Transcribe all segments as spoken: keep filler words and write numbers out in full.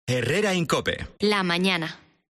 Herrera Incope. La mañana.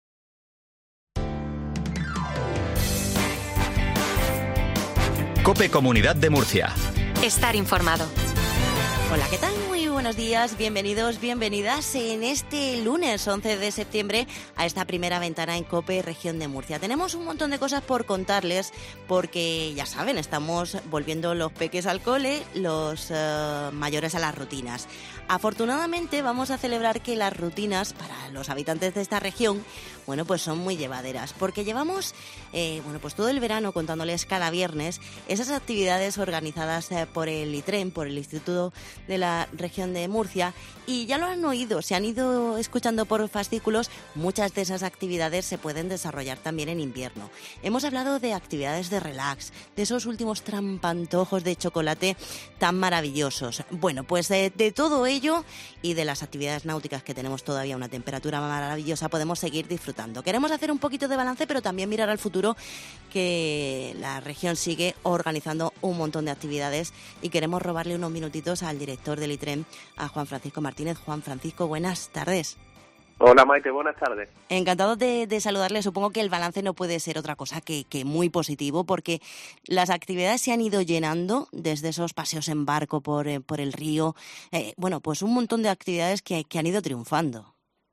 Cope Comunidad de Murcia. Estar informado. Hola, ¿qué tal? Muy buenos días, bienvenidos, bienvenidas en este lunes once de septiembre a esta primera ventana en COPE Región de Murcia. Tenemos un montón de cosas por contarles porque, ya saben, estamos volviendo los peques al cole, los uh, mayores a las rutinas. Afortunadamente vamos a celebrar que las rutinas para los habitantes de esta región, bueno, pues son muy llevaderas, porque llevamos, eh, bueno, pues todo el verano contándoles cada viernes esas actividades organizadas eh, por el ITREM, por el Instituto de la Región de Murcia, y ya lo han oído, se han ido escuchando por fascículos, muchas de esas actividades se pueden desarrollar también en invierno. Hemos hablado de actividades de relax, de esos últimos trampantojos de chocolate tan maravillosos. Bueno, pues de, de todo ello y de las actividades náuticas que tenemos todavía una temperatura maravillosa, podemos seguir disfrutando. Queremos hacer un poquito de balance, pero también mirar al futuro, que la región sigue organizando un montón de actividades y queremos robarle unos minutitos al director del ITREM, a Juan Francisco Martínez. Juan Francisco, buenas tardes. Hola Maite, buenas tardes. Encantado de, de saludarle. Supongo que el balance no puede ser otra cosa que, que muy positivo, porque las actividades se han ido llenando desde esos paseos en barco por, eh, por el río. Eh, bueno, pues un montón de actividades que, que han ido triunfando.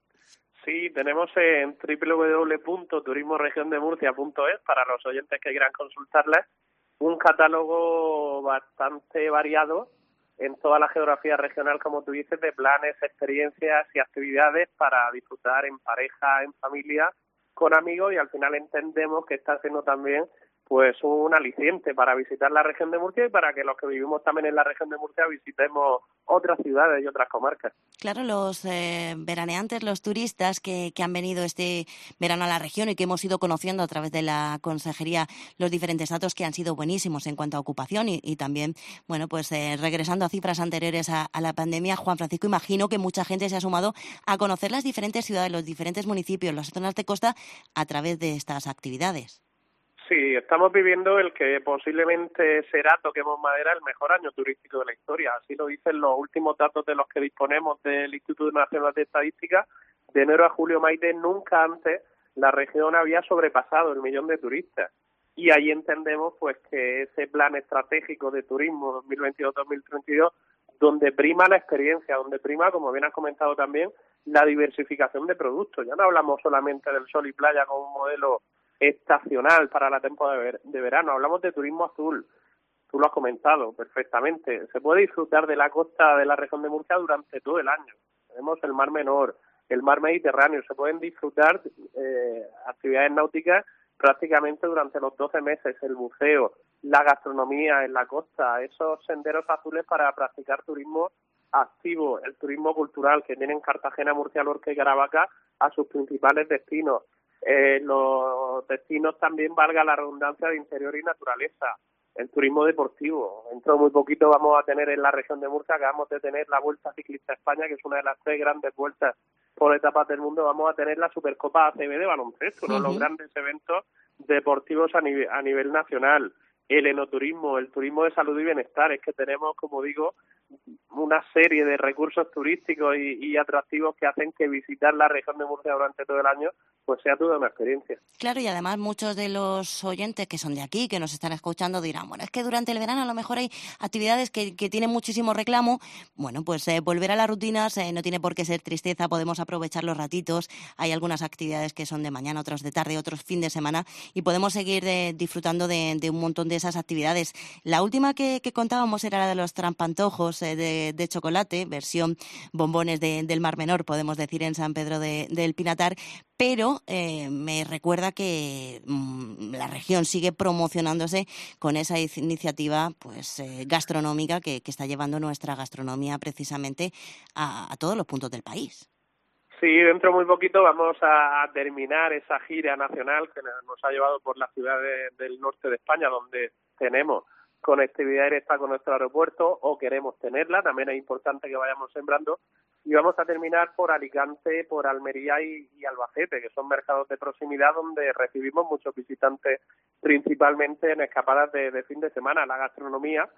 Sí, tenemos en doble u doble u doble u punto turismo región de murcia punto es, para los oyentes que quieran consultarlas, un catálogo bastante variado en toda la geografía regional, como tú dices, de planes, experiencias y actividades para disfrutar en pareja, en familia, con amigos, y al final entendemos que está siendo también pues un aliciente para visitar la región de Murcia y para que los que vivimos también en la región de Murcia visitemos otras ciudades y otras comarcas. Claro, los eh, veraneantes, los turistas que, que han venido este verano a la región y que hemos ido conociendo a través de la consejería los diferentes datos que han sido buenísimos en cuanto a ocupación y, y también, bueno, pues eh, regresando a cifras anteriores a, a la pandemia, Juan Francisco, imagino que mucha gente se ha sumado a conocer las diferentes ciudades, los diferentes municipios, las zonas de costa a través de estas actividades. Sí, estamos viviendo el que posiblemente será, toquemos madera, el mejor año turístico de la historia. Así lo dicen los últimos datos de los que disponemos del Instituto Nacional de Estadística. De enero a julio, Maite, nunca antes la región había sobrepasado el millón de turistas. Y ahí entendemos pues que ese plan estratégico de turismo dos mil veintidós dos mil treinta y dos, donde prima la experiencia, donde prima, como bien has comentado también, la diversificación de productos. Ya no hablamos solamente del sol y playa como un modelo estacional para la temporada de, ver- de verano, hablamos de turismo azul. Tú lo has comentado perfectamente. Se puede disfrutar de la costa de la región de Murcia durante todo el año. Tenemos el Mar Menor, el Mar Mediterráneo. Se pueden disfrutar eh, actividades náuticas prácticamente durante los doce meses. El buceo, la gastronomía en la costa, esos senderos azules para practicar turismo activo, el turismo cultural que tienen Cartagena, Murcia, Lorca y Caravaca a sus principales destinos. Eh, los destinos también, valga la redundancia, de interior y naturaleza, el turismo deportivo. Dentro de muy poquito vamos a tener en la región de Murcia, acabamos de tener la Vuelta Ciclista a España, que es una de las tres grandes vueltas por etapas del mundo. Vamos a tener la Supercopa A C B de baloncesto, uno de los grandes eventos deportivos a nivel, a nivel nacional. El enoturismo, el turismo de salud y bienestar. Es que tenemos, como digo, una serie de recursos turísticos y, y atractivos que hacen que visitar la región de Murcia durante todo el año pues sea toda una experiencia. Claro, y además muchos de los oyentes que son de aquí, que nos están escuchando, dirán, bueno, es que durante el verano a lo mejor hay actividades que, que tienen muchísimo reclamo. Bueno, pues eh, volver a las rutinas eh, no tiene por qué ser tristeza, podemos aprovechar los ratitos. Hay algunas actividades que son de mañana, otras de tarde, otros fin de semana, y podemos seguir eh, disfrutando de, de un montón de esas actividades. La última que, que contábamos era la de los trampantojos eh, de, de chocolate, versión bombones de, del Mar Menor, podemos decir, en San Pedro de, del Pinatar, pero eh, me recuerda que mmm, la región sigue promocionándose con esa iniciativa pues eh, gastronómica que, que está llevando nuestra gastronomía precisamente a, a todos los puntos del país. Sí, dentro de muy poquito vamos a terminar esa gira nacional que nos ha llevado por las ciudades del norte de España, donde tenemos conectividad directa con nuestro aeropuerto o queremos tenerla. También es importante que vayamos sembrando. Y vamos a terminar por Alicante, por Almería y, y Albacete, que son mercados de proximidad donde recibimos muchos visitantes, principalmente en escapadas de, de fin de semana. La gastronomía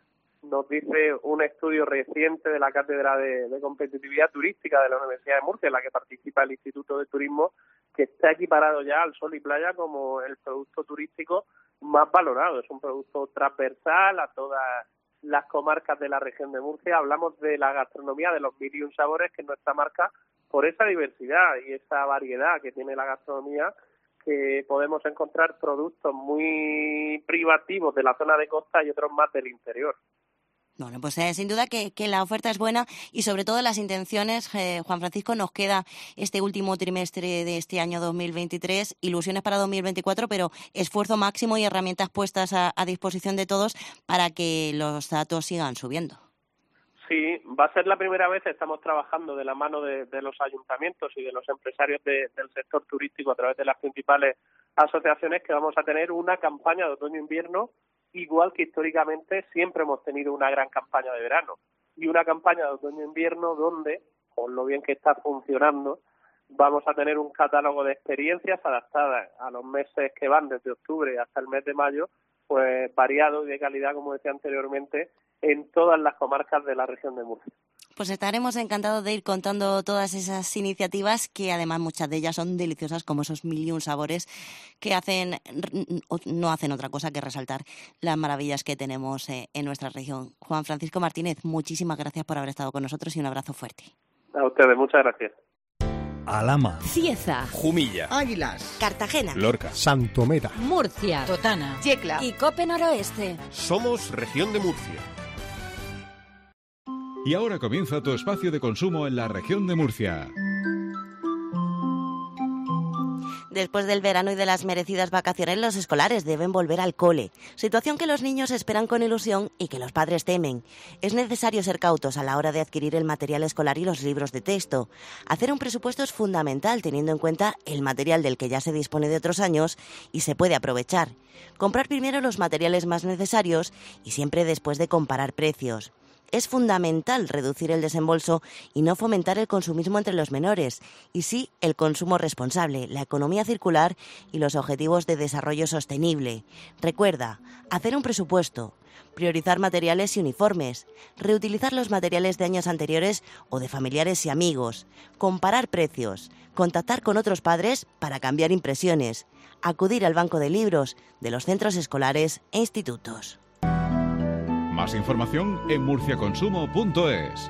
nos dice un estudio reciente de la Cátedra de, de Competitividad Turística de la Universidad de Murcia, en la que participa el Instituto de Turismo, que está equiparado ya al sol y playa como el producto turístico más valorado. Es un producto transversal a todas las comarcas de la región de Murcia. Hablamos de la gastronomía de los mil y un sabores, que es nuestra marca, por esa diversidad y esa variedad que tiene la gastronomía, que podemos encontrar productos muy privativos de la zona de costa y otros más del interior. Bueno, pues eh, sin duda que, que la oferta es buena y sobre todo las intenciones. eh, Juan Francisco, nos queda este último trimestre de este año dos mil veintitrés, ilusiones para dos mil veinticuatro, pero esfuerzo máximo y herramientas puestas a, a disposición de todos para que los datos sigan subiendo. Sí, va a ser la primera vez que estamos trabajando de la mano de, de los ayuntamientos y de los empresarios de, del sector turístico a través de las principales asociaciones, que vamos a tener una campaña de otoño-invierno, igual que históricamente siempre hemos tenido una gran campaña de verano. Y una campaña de otoño-invierno donde, con lo bien que está funcionando, vamos a tener un catálogo de experiencias adaptadas a los meses que van desde octubre hasta el mes de mayo, pues variado y de calidad, como decía anteriormente, en todas las comarcas de la región de Murcia. Pues estaremos encantados de ir contando todas esas iniciativas, que además muchas de ellas son deliciosas, como esos mil y un sabores que hacen, no hacen otra cosa que resaltar las maravillas que tenemos en nuestra región. Juan Francisco Martínez, muchísimas gracias por haber estado con nosotros y un abrazo fuerte. A ustedes, muchas gracias. Alhama, Cieza, Jumilla, Águilas, Cartagena, Lorca, Santomera, Murcia, Totana, Yecla y Cope Noroeste. Somos Región de Murcia. Y ahora comienza tu espacio de consumo en la región de Murcia. Después del verano y de las merecidas vacaciones, los escolares deben volver al cole, situación que los niños esperan con ilusión y que los padres temen. Es necesario ser cautos a la hora de adquirir el material escolar y los libros de texto. Hacer un presupuesto es fundamental, teniendo en cuenta el material del que ya se dispone de otros años y se puede aprovechar. Comprar primero los materiales más necesarios y siempre después de comparar precios. Es fundamental reducir el desembolso y no fomentar el consumismo entre los menores, y sí el consumo responsable, la economía circular y los objetivos de desarrollo sostenible. Recuerda, hacer un presupuesto, priorizar materiales y uniformes, reutilizar los materiales de años anteriores o de familiares y amigos, comparar precios, contactar con otros padres para cambiar impresiones, acudir al banco de libros de los centros escolares e institutos. Más información en murciaconsumo punto es.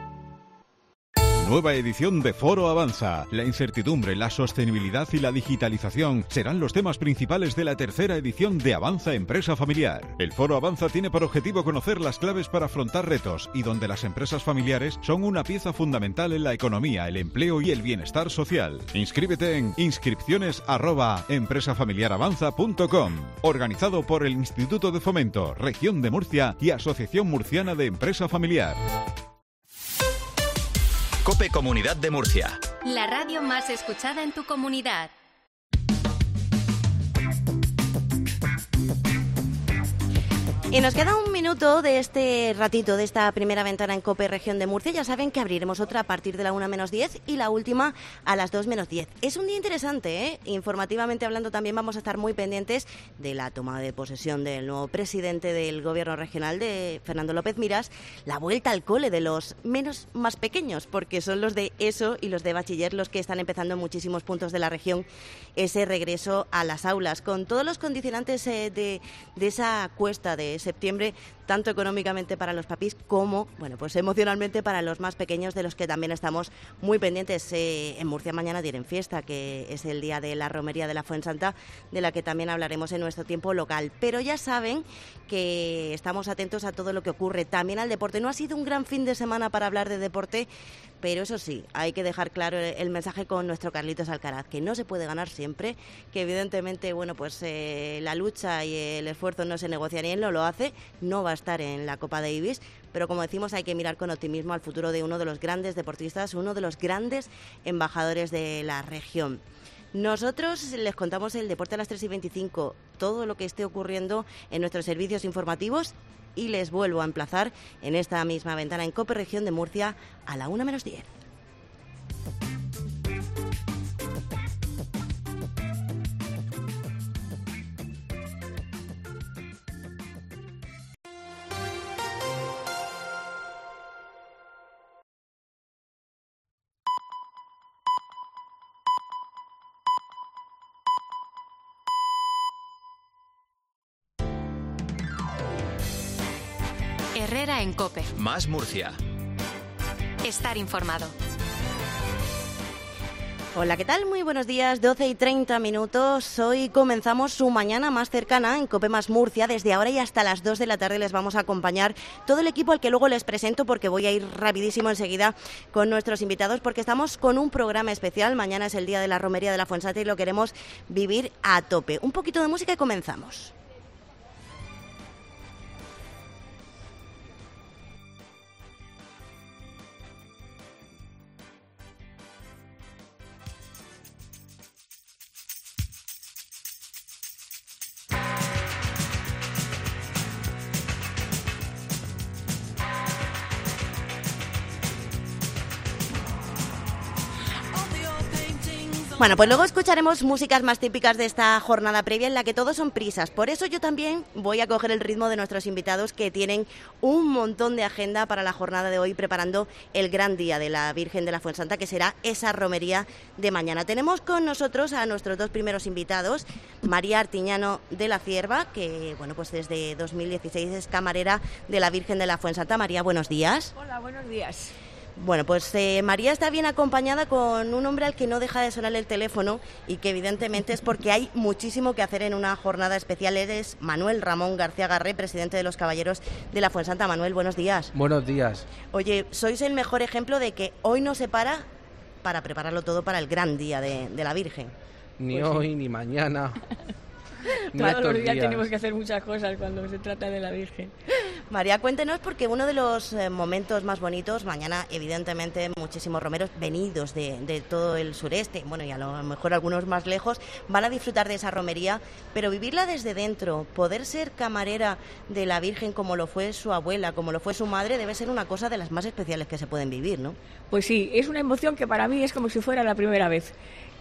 Nueva edición de Foro Avanza. La incertidumbre, la sostenibilidad y la digitalización serán los temas principales de la tercera edición de Avanza Empresa Familiar. El Foro Avanza tiene por objetivo conocer las claves para afrontar retos y donde las empresas familiares son una pieza fundamental en la economía, el empleo y el bienestar social. Inscríbete en inscripciones arroba empresafamiliaravanza punto com. Organizado por el Instituto de Fomento, Región de Murcia y Asociación Murciana de Empresa Familiar. Cope Comunidad de Murcia. La radio más escuchada en tu comunidad. Y nos queda un minuto de este ratito, de esta primera ventana en COPE Región de Murcia. Ya saben que abriremos otra a partir de la una menos diez y la última a las dos menos diez. Es un día interesante, ¿eh? Informativamente hablando, también vamos a estar muy pendientes de la toma de posesión del nuevo presidente del Gobierno regional, de Fernando López Miras, la vuelta al cole de los menos más pequeños, porque son los de ESO y los de bachiller los que están empezando en muchísimos puntos de la región ese regreso a las aulas, con todos los condicionantes eh, de, de esa cuesta de septiembre, tanto económicamente para los papis como, bueno, pues emocionalmente para los más pequeños, de los que también estamos muy pendientes. Eh, en Murcia mañana tienen fiesta, que es el día de la romería de la Fuensanta, de la que también hablaremos en nuestro tiempo local. Pero ya saben que estamos atentos a todo lo que ocurre, también al deporte. No ha sido un gran fin de semana para hablar de deporte, pero eso sí, hay que dejar claro el mensaje con nuestro Carlitos Alcaraz, que no se puede ganar siempre, que evidentemente, bueno, pues eh, la lucha y el esfuerzo no se negocian, y él no lo hace, no va a estar en la Copa Davis, pero como decimos, hay que mirar con optimismo al futuro de uno de los grandes deportistas, uno de los grandes embajadores de la región. Nosotros les contamos el deporte a las tres y veinticinco, todo lo que esté ocurriendo en nuestros servicios informativos, y les vuelvo a emplazar en esta misma ventana en COPE Región de Murcia a la una menos diez. Herrera en COPE. Más Murcia. Estar informado. Hola, ¿qué tal? Muy buenos días, doce y treinta minutos. Hoy comenzamos su mañana más cercana en COPE Más Murcia. Desde ahora y hasta las dos de la tarde les vamos a acompañar todo el equipo al que luego les presento, porque voy a ir rapidísimo enseguida con nuestros invitados, porque estamos con un programa especial. Mañana es el día de la romería de la Fuensanta y lo queremos vivir a tope. Un poquito de música y comenzamos. Bueno, pues luego escucharemos músicas más típicas de esta jornada previa en la que todos son prisas. Por eso yo también voy a coger el ritmo de nuestros invitados, que tienen un montón de agenda para la jornada de hoy, preparando el gran día de la Virgen de la Fuensanta, que será esa romería de mañana. Tenemos con nosotros a nuestros dos primeros invitados, María Artiñano de la Cierva, que bueno, pues desde dos mil dieciséis es camarera de la Virgen de la Fuensanta. María, buenos días. Hola, buenos días. Bueno, pues eh, María está bien acompañada con un hombre al que no deja de sonar el teléfono y que evidentemente es porque hay muchísimo que hacer en una jornada especial. Eres Manuel Ramón García Garré, presidente de los Caballeros de la Fuensanta. Manuel, buenos días. Buenos días. Oye, sois el mejor ejemplo de que hoy no se para para prepararlo todo para el gran día de, de la Virgen. Ni Pues hoy, sí. ni mañana. ni Todos estos los días, días tenemos que hacer muchas cosas cuando se trata de la Virgen. María, cuéntenos, porque uno de los eh, momentos más bonitos, mañana evidentemente muchísimos romeros venidos de, de todo el sureste, bueno, y a lo mejor algunos más lejos, van a disfrutar de esa romería, pero vivirla desde dentro, poder ser camarera de la Virgen como lo fue su abuela, como lo fue su madre, debe ser una cosa de las más especiales que se pueden vivir, ¿no? Pues sí, es una emoción que para mí es como si fuera la primera vez.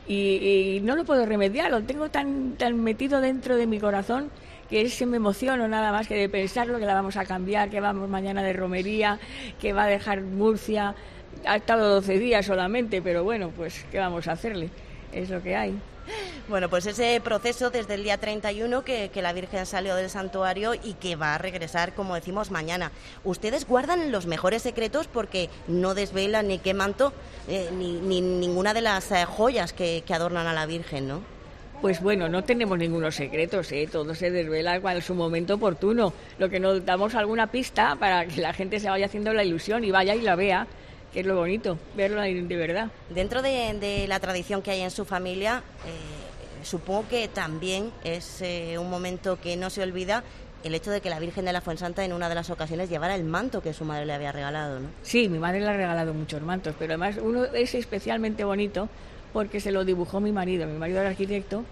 Y, y no lo puedo remediar, lo tengo tan, tan metido dentro de mi corazón que es que me emociono nada más que de pensarlo, que la vamos a cambiar, que vamos mañana de romería, que va a dejar Murcia. Ha estado doce días solamente, pero bueno, pues ¿qué vamos a hacerle? Es lo que hay. Bueno, pues ese proceso desde el día treinta y uno que, que la Virgen salió del santuario y que va a regresar, como decimos, mañana. Ustedes guardan los mejores secretos porque no desvelan ni qué manto, eh, ni, ni ninguna de las eh, joyas que, que adornan a la Virgen, ¿no? Pues bueno, no tenemos ningunos secretos, ¿eh? Todo se desvela en su momento oportuno. Lo que nos damos alguna pista para que la gente se vaya haciendo la ilusión y vaya y la vea, que es lo bonito, verlo de verdad. Dentro de, de la tradición que hay en su familia, eh, supongo que también es eh, un momento que no se olvida el hecho de que la Virgen de la Fuensanta en una de las ocasiones llevara el manto que su madre le había regalado, ¿no? Sí, mi madre le ha regalado muchos mantos, pero además uno es especialmente bonito porque se lo dibujó mi marido. Mi marido era arquitecto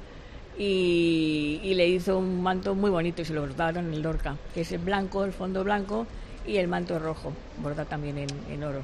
y, y le hizo un manto muy bonito y se lo bordaron en el Lorca, que es el blanco, el fondo blanco y el manto rojo, bordado también en, en oro.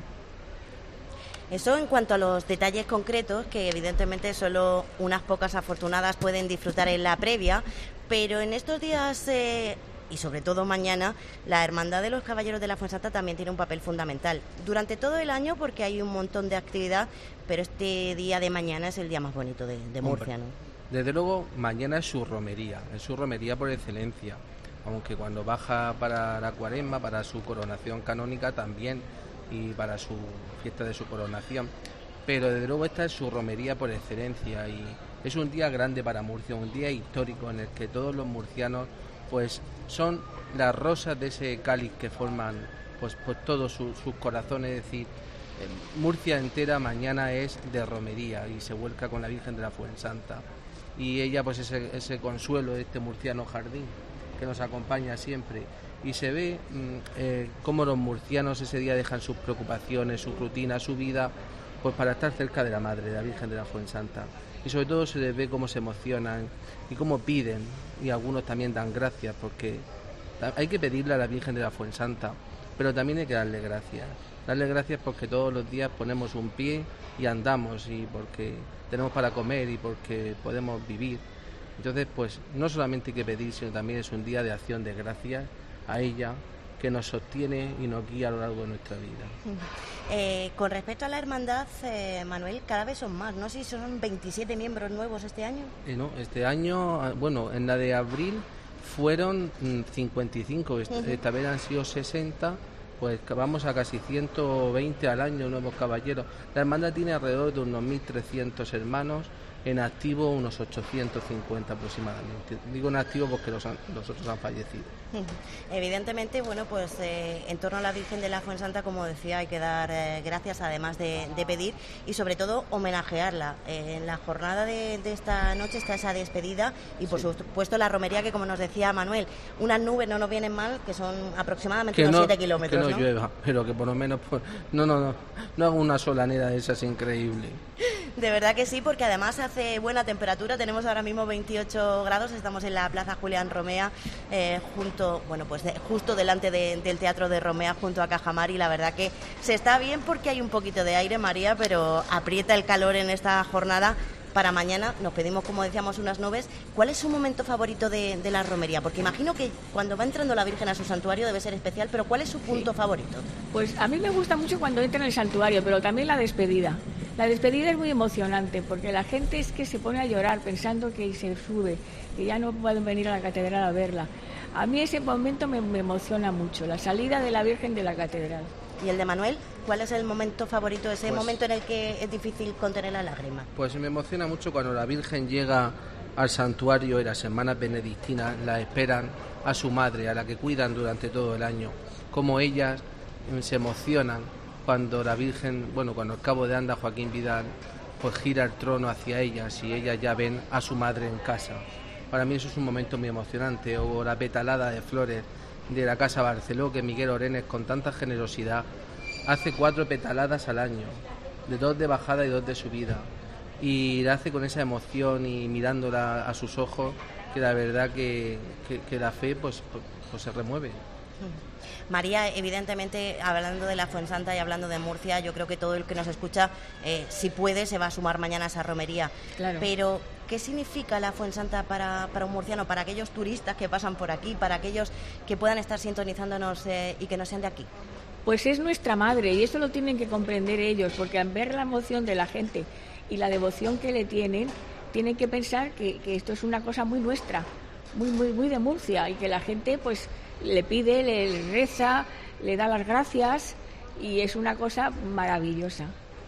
Eso en cuanto a los detalles concretos, que evidentemente solo unas pocas afortunadas pueden disfrutar en la previa, pero en estos días eh, y sobre todo mañana, la Hermandad de los Caballeros de la Fuensanta también tiene un papel fundamental. Durante todo el año, porque hay un montón de actividad, pero este día de mañana es el día más bonito de, de Murcia, ¿no? Desde luego, mañana es su romería, es su romería por excelencia. Aunque cuando baja para la Cuaresma, para su coronación canónica también, y para su fiesta de su coronación, pero desde luego esta es su romería por excelencia y es un día grande para Murcia, un día histórico en el que todos los murcianos pues son las rosas de ese cáliz que forman pues, pues todos su, sus corazones, es decir, eh, Murcia entera mañana es de romería y se vuelca con la Virgen de la Fuensanta y ella pues ese, ese consuelo de este murciano jardín que nos acompaña siempre. Y se ve eh, cómo los murcianos ese día dejan sus preocupaciones, su rutina, su vida, pues para estar cerca de la Madre, de la Virgen de la Fuensanta. Y sobre todo se les ve cómo se emocionan y cómo piden, y algunos también dan gracias, porque hay que pedirle a la Virgen de la Fuensanta, pero también hay que darle gracias. Darle gracias porque todos los días ponemos un pie y andamos, y porque tenemos para comer y porque podemos vivir. Entonces, pues no solamente hay que pedir, sino también es un día de acción de gracias a ella, que nos sostiene y nos guía a lo largo de nuestra vida. Eh, con respecto a la hermandad, eh, Manuel, cada vez son más, no sé si son veintisiete miembros nuevos este año. Eh, no, este año, bueno, en la de abril fueron cincuenta y cinco, esta, uh-huh. esta vez han sido sesenta, pues vamos a casi ciento veinte al año nuevos caballeros. La hermandad tiene alrededor de unos mil trescientos hermanos, en activo unos ochocientos cincuenta aproximadamente. Digo en activo porque los, han, los otros han fallecido. Evidentemente, bueno, pues eh, en torno a la Virgen de la Fuensanta, como decía, hay que dar eh, gracias, además de, de pedir y sobre todo homenajearla. Eh, en la jornada de, de esta noche está esa despedida y por sí. supuesto la romería, que como nos decía Manuel, unas nubes no nos vienen mal, que son aproximadamente que unos no, siete kilómetros. Que no, ¿no? llueva, pero que por lo menos pues, no, no, no, no hago una solanera de esas increíble. De verdad que sí, porque además hace buena temperatura. Tenemos ahora mismo veintiocho grados, estamos en la Plaza Julián Romea, eh, junto, bueno, pues de, justo delante de, del Teatro de Romea, junto a Cajamar, y la verdad que se está bien porque hay un poquito de aire, María, pero aprieta el calor en esta jornada. Para mañana nos pedimos, como decíamos, unas nubes. ¿Cuál es su momento favorito de, de la romería? Porque imagino que cuando va entrando la Virgen a su santuario debe ser especial, pero ¿cuál es su punto sí. favorito? Pues a mí me gusta mucho cuando entra en el santuario, pero también la despedida. La despedida es muy emocionante porque la gente es que se pone a llorar pensando que se sube, que ya no pueden venir a la catedral a verla. A mí ese momento me, me emociona mucho, la salida de la Virgen de la catedral. ¿Y el de Manuel? ¿Cuál es el momento favorito, ese pues, momento en el que es difícil contener la lágrima? Pues me emociona mucho cuando la Virgen llega al santuario y las hermanas benedictinas la esperan a su madre, a la que cuidan durante todo el año. Como ellas se emocionan cuando la Virgen, bueno, cuando el cabo de Anda, Joaquín Vidal, pues gira el trono hacia ellas y ellas ya ven a su madre en casa. Para mí eso es un momento muy emocionante. O la petalada de flores de la Casa Barceló, que Miguel Orenes con tanta generosidad hace cuatro petaladas al año, de dos de bajada y dos de subida, y la hace con esa emoción y mirándola a sus ojos, que la verdad que, que, que la fe pues, pues, pues se remueve. María, evidentemente, hablando de la Fuensanta y hablando de Murcia, yo creo que todo el que nos escucha, eh, si puede, se va a sumar mañana a esa romería. Claro. Pero, ¿qué significa la Fuensanta para, para un murciano, para aquellos turistas que pasan por aquí, para aquellos que puedan estar sintonizándonos eh, y que no sean de aquí? Pues es nuestra madre y eso lo tienen que comprender ellos, porque al ver la emoción de la gente y la devoción que le tienen, tienen que pensar que, que esto es una cosa muy nuestra, muy, muy, muy de Murcia, y que la gente pues le pide, le reza, le da las gracias y es una cosa maravillosa.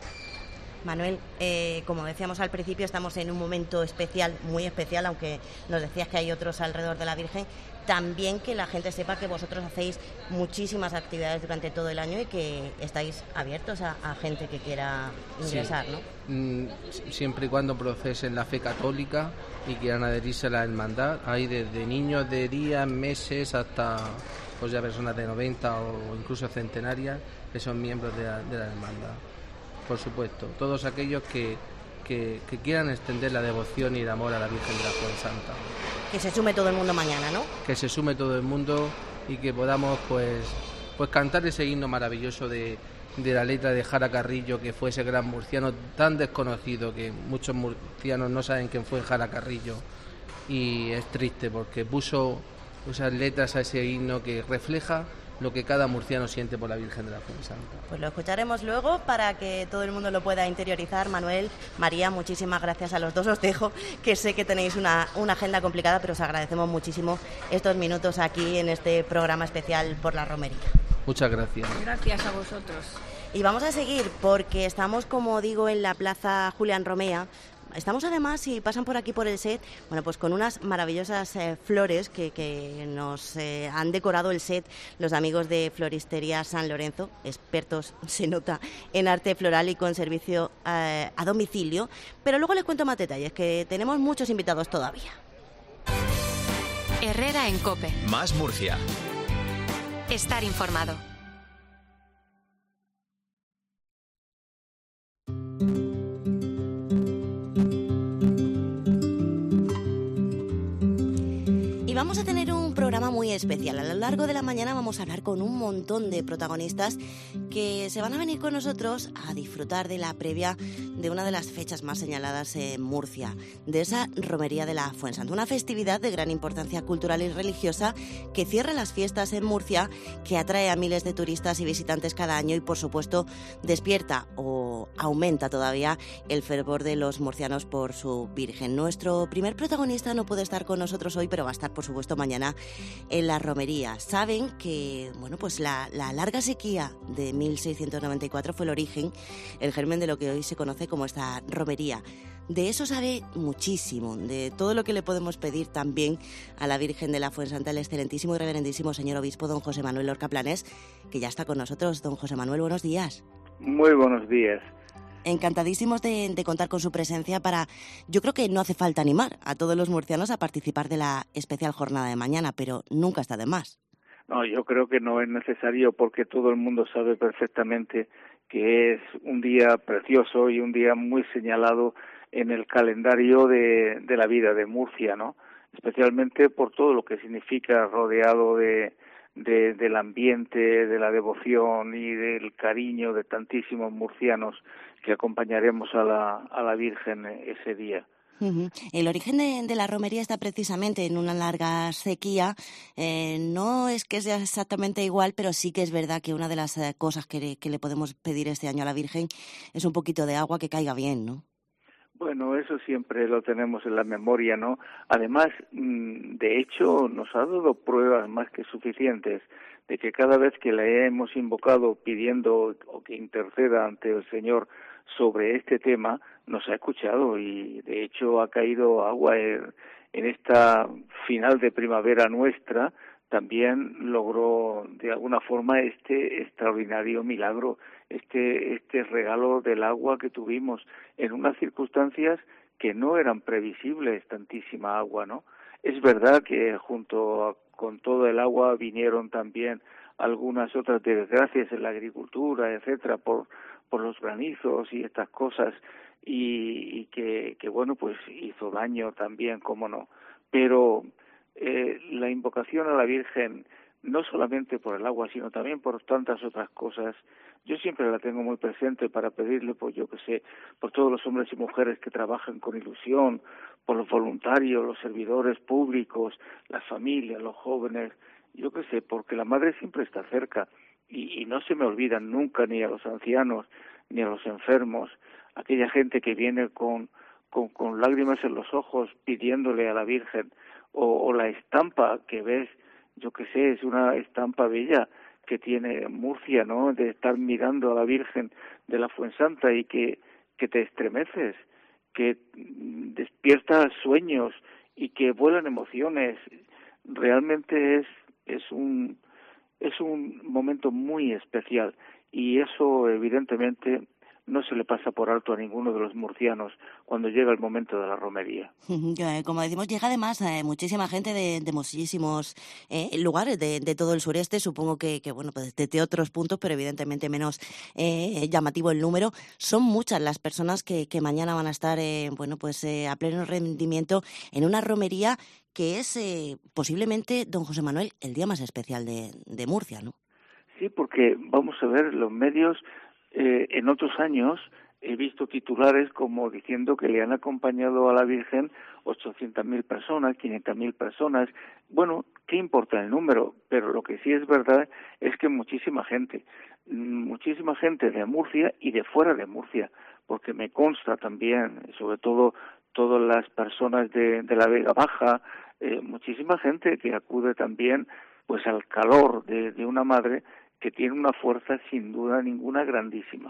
Manuel, eh, como decíamos al principio, estamos en un momento especial, muy especial, aunque nos decías que hay otros alrededor de la Virgen. También que la gente sepa que vosotros hacéis muchísimas actividades durante todo el año y que estáis abiertos a, a gente que quiera ingresar, sí. ¿no? Siempre y cuando profesen la fe católica y quieran adherirse a la hermandad. Hay desde niños de días, meses, hasta pues ya personas de noventa o incluso centenarias que son miembros de la, de la hermandad. Por supuesto, todos aquellos que, que, que quieran extender la devoción y el amor a la Virgen de la Fuensanta. Que se sume todo el mundo mañana, ¿no? Que se sume todo el mundo y que podamos pues pues cantar ese himno maravilloso de, de la letra de Jara Carrillo, que fue ese gran murciano tan desconocido que muchos murcianos no saben quién fue Jara Carrillo, y es triste porque puso esas letras a ese himno que refleja lo que cada murciano siente por la Virgen de la Fuensanta. Pues lo escucharemos luego para que todo el mundo lo pueda interiorizar. Manuel, María, muchísimas gracias a los dos. Os dejo, que sé que tenéis una, una agenda complicada, pero os agradecemos muchísimo estos minutos aquí en este programa especial por la romería. Muchas gracias. Gracias a vosotros. Y vamos a seguir porque estamos, como digo, en la Plaza Julián Romea. Estamos además, si pasan por aquí por el set, bueno, pues con unas maravillosas eh, flores que, que nos eh, han decorado el set los amigos de Floristería San Lorenzo, expertos, se nota, en arte floral y con servicio eh, a domicilio. Pero luego les cuento más detalles, que tenemos muchos invitados todavía. Herrera en COPE. Más Murcia. Estar informado. Vamos a tener un programa muy especial. A lo largo de la mañana vamos a hablar con un montón de protagonistas que se van a venir con nosotros a disfrutar de la previa de una de las fechas más señaladas en Murcia, de esa romería de la Fuensanta, una festividad de gran importancia cultural y religiosa que cierra las fiestas en Murcia, que atrae a miles de turistas y visitantes cada año y, por supuesto, despierta o aumenta todavía el fervor de los murcianos por su Virgen. Nuestro primer protagonista no puede estar con nosotros hoy, pero va a estar, por supuesto, mañana en la romería. Saben que, bueno, pues la, la larga sequía de mil seiscientos noventa y cuatro fue el origen, el germen de lo que hoy se conoce como esta romería. De eso sabe muchísimo, de todo lo que le podemos pedir también a la Virgen de la Fuensanta, el excelentísimo y reverendísimo señor obispo don José Manuel Lorca Planés, que ya está con nosotros. Don José Manuel, buenos días. Muy buenos días. Encantadísimos de, de contar con su presencia para, yo creo que no hace falta animar a todos los murcianos a participar de la especial jornada de mañana, pero nunca está de más. No, yo creo que no es necesario porque todo el mundo sabe perfectamente que es un día precioso y un día muy señalado en el calendario de, de la vida de Murcia, ¿no? Especialmente por todo lo que significa rodeado de, de del ambiente, de la devoción y del cariño de tantísimos murcianos que acompañaremos a la, a la Virgen ese día. Uh-huh. El origen de, de la romería está precisamente en una larga sequía. Eh, no es que sea exactamente igual, pero sí que es verdad que una de las eh, cosas que le, que le podemos pedir este año a la Virgen es un poquito de agua que caiga bien, ¿no? Bueno, eso siempre lo tenemos en la memoria, ¿no? Además, de hecho, nos ha dado pruebas más que suficientes de que cada vez que le hemos invocado pidiendo o que interceda ante el Señor sobre este tema, nos ha escuchado y de hecho ha caído agua en, en esta final de primavera nuestra. También logró de alguna forma este extraordinario milagro, este este regalo del agua que tuvimos en unas circunstancias que no eran previsibles, tantísima agua, ¿no? Es verdad que junto a, con todo el agua vinieron también algunas otras desgracias en la agricultura, etcétera, por por los granizos y estas cosas, y, y que, que, bueno, pues hizo daño también, cómo no. Pero eh, la invocación a la Virgen, no solamente por el agua, sino también por tantas otras cosas, yo siempre la tengo muy presente para pedirle, pues yo que sé, por todos los hombres y mujeres que trabajan con ilusión, por los voluntarios, los servidores públicos, las familias, los jóvenes, yo que sé, porque la Madre siempre está cerca. Y, y no se me olvidan nunca ni a los ancianos ni a los enfermos, aquella gente que viene con, con, con lágrimas en los ojos pidiéndole a la Virgen, o, o la estampa que ves, yo que sé, es una estampa bella que tiene Murcia, ¿no?, de estar mirando a la Virgen de la Fuensanta y que, que te estremeces, que despierta sueños y que vuelan emociones. Realmente es, es un... Es un momento muy especial y eso evidentemente no se le pasa por alto a ninguno de los murcianos cuando llega el momento de la romería. Como decimos, llega además eh, muchísima gente de, de muchísimos eh, lugares de, de todo el sureste, supongo que, que bueno, pues de, de otros puntos, pero evidentemente menos eh, llamativo el número. Son muchas las personas que, que mañana van a estar eh, bueno, pues eh, a pleno rendimiento en una romería que es eh, posiblemente, don José Manuel, el día más especial de, de Murcia, ¿no? Sí, porque vamos a ver, los medios eh, en otros años he visto titulares como diciendo que le han acompañado a la Virgen ochocientas mil personas, quinientas mil personas. Bueno, ¿qué importa el número? Pero lo que sí es verdad es que muchísima gente, muchísima gente de Murcia y de fuera de Murcia, porque me consta también, sobre todo todas las personas de, de la Vega Baja, eh, muchísima gente que acude también pues al calor de, de una madre que tiene una fuerza sin duda ninguna grandísima.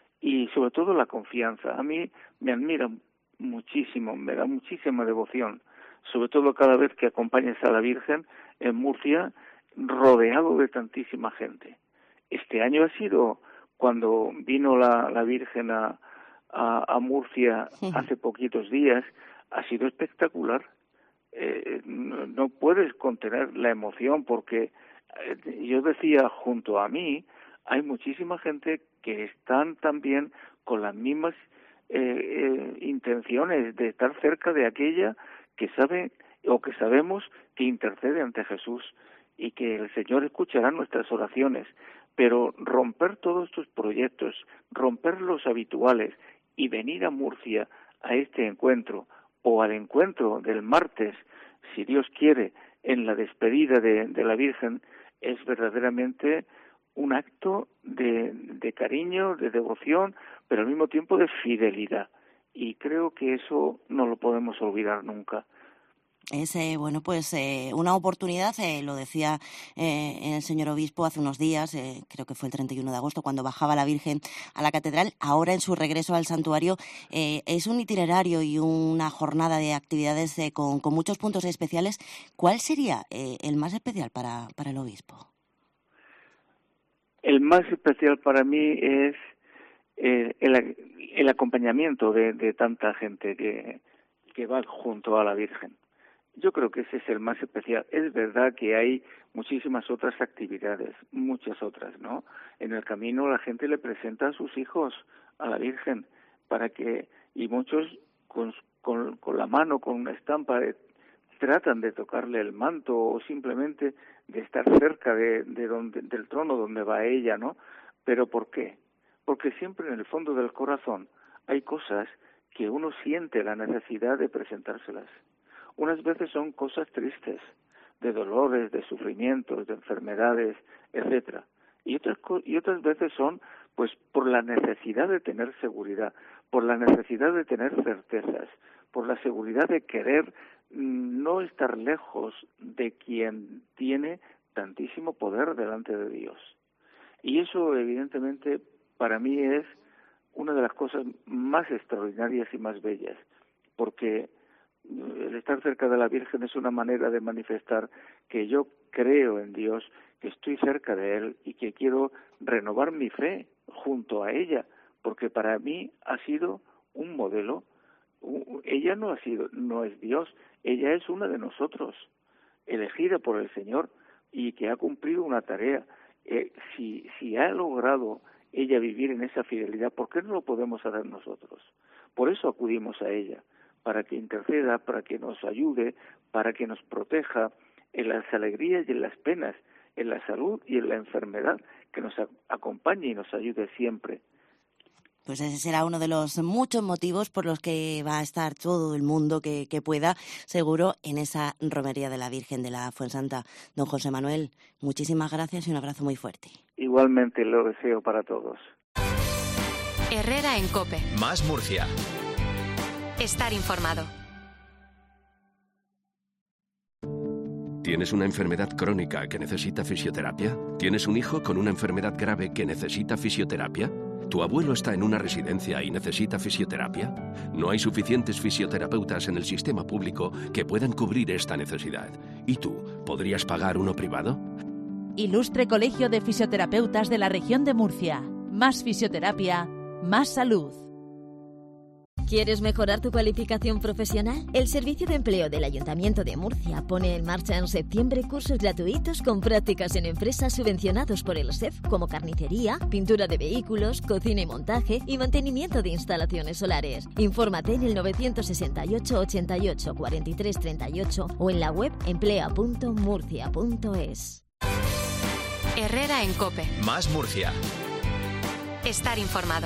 Y sobre todo la confianza. A mí me admira muchísimo, me da muchísima devoción, sobre todo cada vez que acompañas a la Virgen en Murcia, rodeado de tantísima gente. Este año ha sido cuando vino la, la Virgen a, a, a Murcia hace poquitos días, ha sido espectacular. Eh, no, no puedes contener la emoción porque eh, yo decía, junto a mí hay muchísima gente que están también con las mismas eh, eh, intenciones de estar cerca de aquella que sabe o que sabemos que intercede ante Jesús y que el Señor escuchará nuestras oraciones. pero romper todos estos proyectos, romper los habituales y venir a Murcia a este encuentro o al encuentro del martes, si Dios quiere, en la despedida de, de la Virgen, es verdaderamente un acto de, de cariño, de devoción, pero al mismo tiempo de fidelidad. Y creo que eso no lo podemos olvidar nunca. Es, eh, bueno, pues eh, una oportunidad, eh, lo decía eh, el señor obispo hace unos días, eh, creo que fue el treinta y uno de agosto, cuando bajaba la Virgen a la catedral. Ahora, en su regreso al santuario, eh, es un itinerario y una jornada de actividades eh, con, con muchos puntos especiales. ¿Cuál sería eh, el más especial para, para el obispo? El más especial para mí es eh, el, el acompañamiento de, de tanta gente que, que va junto a la Virgen. Yo creo que ese es el más especial. Es verdad que hay muchísimas otras actividades, muchas otras, ¿no? En el camino la gente le presenta a sus hijos a la Virgen para que, y muchos con, con, con la mano, con una estampa, de, tratan de tocarle el manto o simplemente de estar cerca de, de donde, del trono donde va ella, ¿no? ¿Pero por qué? Porque siempre en el fondo del corazón hay cosas que uno siente la necesidad de presentárselas. Unas veces son cosas tristes, de dolores, de sufrimientos, de enfermedades, etcétera. Y otras y otras veces son, pues, por la necesidad de tener seguridad, por la necesidad de tener certezas, por la seguridad de querer mmm, no estar lejos de quien tiene tantísimo poder delante de Dios. Y eso, evidentemente, para mí es una de las cosas más extraordinarias y más bellas, porque el estar cerca de la Virgen es una manera de manifestar que yo creo en Dios, que estoy cerca de Él y que quiero renovar mi fe junto a ella, porque para mí ha sido un modelo. Ella no ha sido, no es Dios, ella es una de nosotros, elegida por el Señor y que ha cumplido una tarea. Eh, si, si ha logrado ella vivir en esa fidelidad, ¿por qué no lo podemos hacer nosotros? Por eso acudimos a ella, para que interceda, para que nos ayude, para que nos proteja en las alegrías y en las penas, en la salud y en la enfermedad, que nos acompañe y nos ayude siempre. Pues ese será uno de los muchos motivos por los que va a estar todo el mundo que, que pueda, seguro, en esa romería de la Virgen de la Fuensanta. Don José Manuel, muchísimas gracias y un abrazo muy fuerte. Igualmente lo deseo para todos. Herrera en COPE. Más Murcia. Estar informado. ¿Tienes una enfermedad crónica que necesita fisioterapia? ¿Tienes un hijo con una enfermedad grave que necesita fisioterapia? ¿Tu abuelo está en una residencia y necesita fisioterapia? No hay suficientes fisioterapeutas en el sistema público que puedan cubrir esta necesidad. ¿Y tú, podrías pagar uno privado? Ilustre Colegio de Fisioterapeutas de la Región de Murcia. Más fisioterapia, más salud. ¿Quieres mejorar tu cualificación profesional? El Servicio de Empleo del Ayuntamiento de Murcia pone en marcha en septiembre cursos gratuitos con prácticas en empresas subvencionados por el S E F, como carnicería, pintura de vehículos, cocina y montaje y mantenimiento de instalaciones solares. Infórmate en el novecientos sesenta y ocho, ochenta y ocho, cuarenta y tres, treinta y ocho o en la web emplea punto murcia punto es. Herrera en COPE. Más Murcia. Estar informado.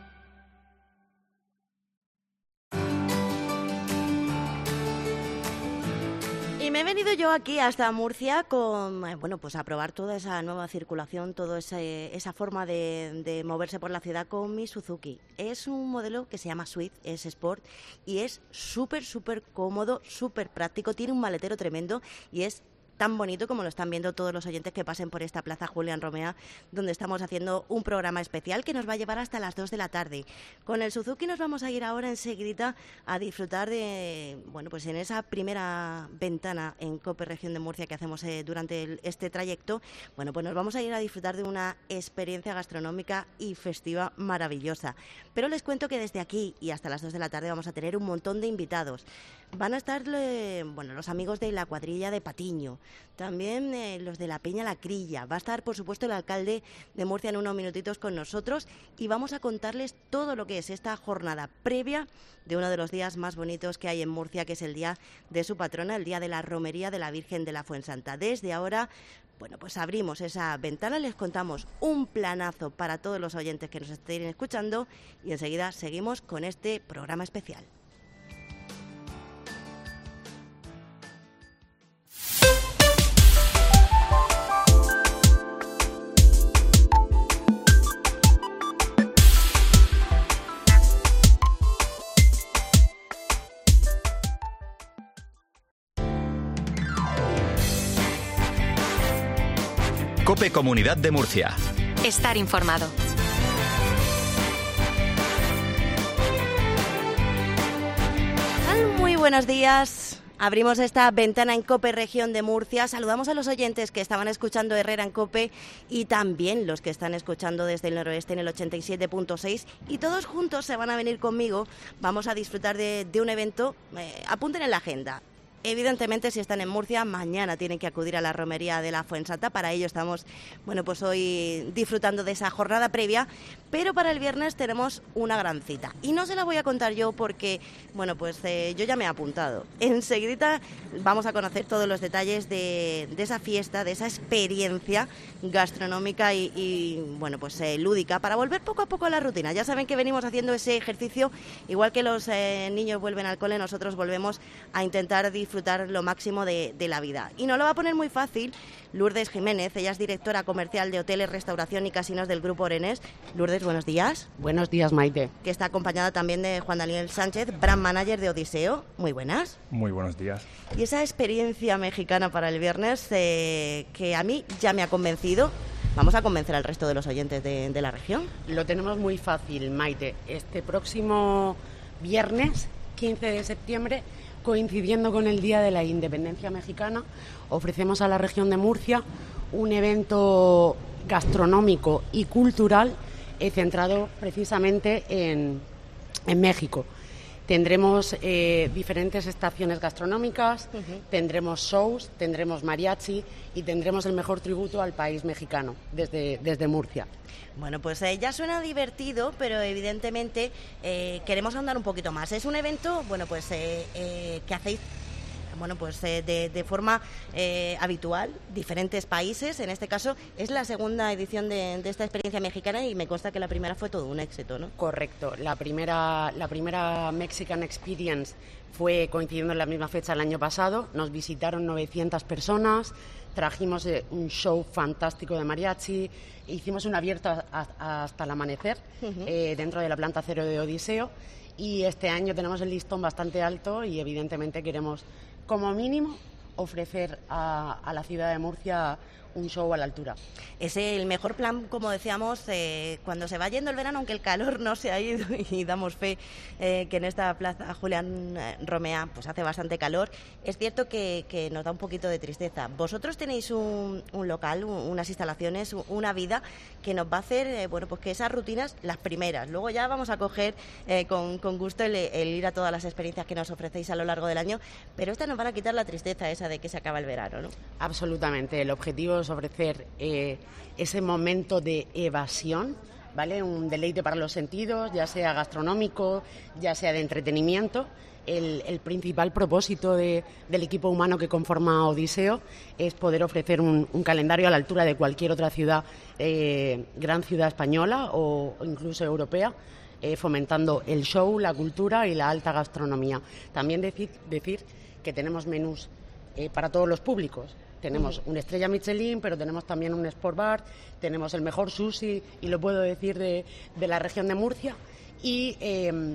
Y me he venido yo aquí hasta Murcia con, bueno, pues a probar toda esa nueva circulación, toda esa, esa forma de, de moverse por la ciudad con mi Suzuki. Es un modelo que se llama Swift, es Sport y es súper, súper cómodo, súper práctico, tiene un maletero tremendo y es tan bonito como lo están viendo todos los oyentes que pasen por esta Plaza Julián Romea, donde estamos haciendo un programa especial que nos va a llevar hasta las dos de la tarde. Con el Suzuki nos vamos a ir ahora enseguidita a disfrutar de, bueno, pues en esa primera ventana en COPE Región de Murcia que hacemos eh, durante el, este trayecto, bueno, pues nos vamos a ir a disfrutar de una experiencia gastronómica y festiva maravillosa. Pero les cuento que desde aquí y hasta las dos de la tarde vamos a tener un montón de invitados. Van a estar, eh, bueno, los amigos de la cuadrilla de Patiño. también eh, los de la Peña La Crilla. Va a estar, por supuesto, el alcalde de Murcia en unos minutitos con nosotros y vamos a contarles todo lo que es esta jornada previa de uno de los días más bonitos que hay en Murcia, que es el día de su patrona, el día de la romería de la Virgen de la Fuensanta. Desde ahora, bueno, pues abrimos esa ventana, les contamos un planazo para todos los oyentes que nos estén escuchando y enseguida seguimos con este programa especial. COPE Comunidad de Murcia. Estar informado. Muy buenos días. Abrimos esta ventana en COPE Región de Murcia. Saludamos a los oyentes que estaban escuchando Herrera en COPE y también los que están escuchando desde el noroeste en el ochenta y siete punto seis. Y todos juntos se van a venir conmigo. Vamos a disfrutar de, de un evento. Eh, apunten en la agenda. Evidentemente, si están en Murcia, mañana tienen que acudir a la romería de la Fuensanta. Para ello estamos, bueno, pues hoy disfrutando de esa jornada previa, pero para el viernes tenemos una gran cita. Y no se la voy a contar yo porque, bueno, pues eh, yo ya me he apuntado. Enseguida vamos a conocer todos los detalles de, de esa fiesta, de esa experiencia gastronómica y, y bueno, pues eh, lúdica, para volver poco a poco a la rutina. Ya saben que venimos haciendo ese ejercicio, igual que los eh, niños vuelven al cole, nosotros volvemos a intentar disfrutar disfrutar lo máximo de, de la vida. Y no lo va a poner muy fácil Lourdes Jiménez, ella es directora comercial de hoteles, restauración y casinos del Grupo Orenes. Lourdes, buenos días. Buenos días, Maite. Que está acompañada también de Juan Daniel Sánchez, brand manager de Odiseo. Muy buenas. Muy buenos días. Y esa experiencia mexicana para el viernes eh, que a mí ya me ha convencido. Vamos a convencer al resto de los oyentes de, de la región. Lo tenemos muy fácil, Maite. Este próximo viernes, quince de septiembre, coincidiendo con el Día de la Independencia Mexicana, ofrecemos a la región de Murcia un evento gastronómico y cultural eh, centrado precisamente en, en México. Tendremos eh, diferentes estaciones gastronómicas, uh-huh. tendremos shows, tendremos mariachi y tendremos el mejor tributo al país mexicano desde, desde Murcia. Bueno, pues eh, ya suena divertido, pero evidentemente eh, queremos andar un poquito más. Es un evento, bueno, pues eh, eh, que hacéis, bueno, pues eh, de, de forma eh, habitual, diferentes países. En este caso es la segunda edición de, de esta experiencia mexicana y me consta que la primera fue todo un éxito, ¿no? Correcto. La primera, la primera Mexican Experience fue coincidiendo en la misma fecha el año pasado. Nos visitaron novecientas personas. Trajimos eh, un show fantástico de mariachi, hicimos un abierto a, a, hasta el amanecer uh-huh. eh, dentro de la planta cero de Odiseo y este año tenemos el listón bastante alto y evidentemente queremos como mínimo ofrecer a, a la ciudad de Murcia un show a la altura. Es el mejor plan, como decíamos, eh, cuando se va yendo el verano, aunque el calor no se ha ido y damos fe eh, que en esta plaza Julián Romea pues hace bastante calor. Es cierto que, que nos da un poquito de tristeza. Vosotros tenéis un, un local, un, unas instalaciones, una vida que nos va a hacer, eh, bueno, pues que esas rutinas, las primeras. Luego ya vamos a coger eh, con, con gusto el, el ir a todas las experiencias que nos ofrecéis a lo largo del año, pero estas nos van a quitar la tristeza esa de que se acaba el verano, ¿no? Absolutamente. El objetivo es ofrecer eh, ese momento de evasión, ¿vale? Un deleite para los sentidos, ya sea gastronómico, ya sea de entretenimiento. El, el principal propósito de, del equipo humano que conforma Odiseo es poder ofrecer un, un calendario a la altura de cualquier otra ciudad, eh, gran ciudad española o, o incluso europea, eh, fomentando el show, la cultura y la alta gastronomía. También decir, decir que tenemos menús eh, para todos los públicos. Tenemos una estrella Michelin, pero tenemos también un Sport Bar, tenemos el mejor sushi, y lo puedo decir, de, de la región de Murcia, y eh,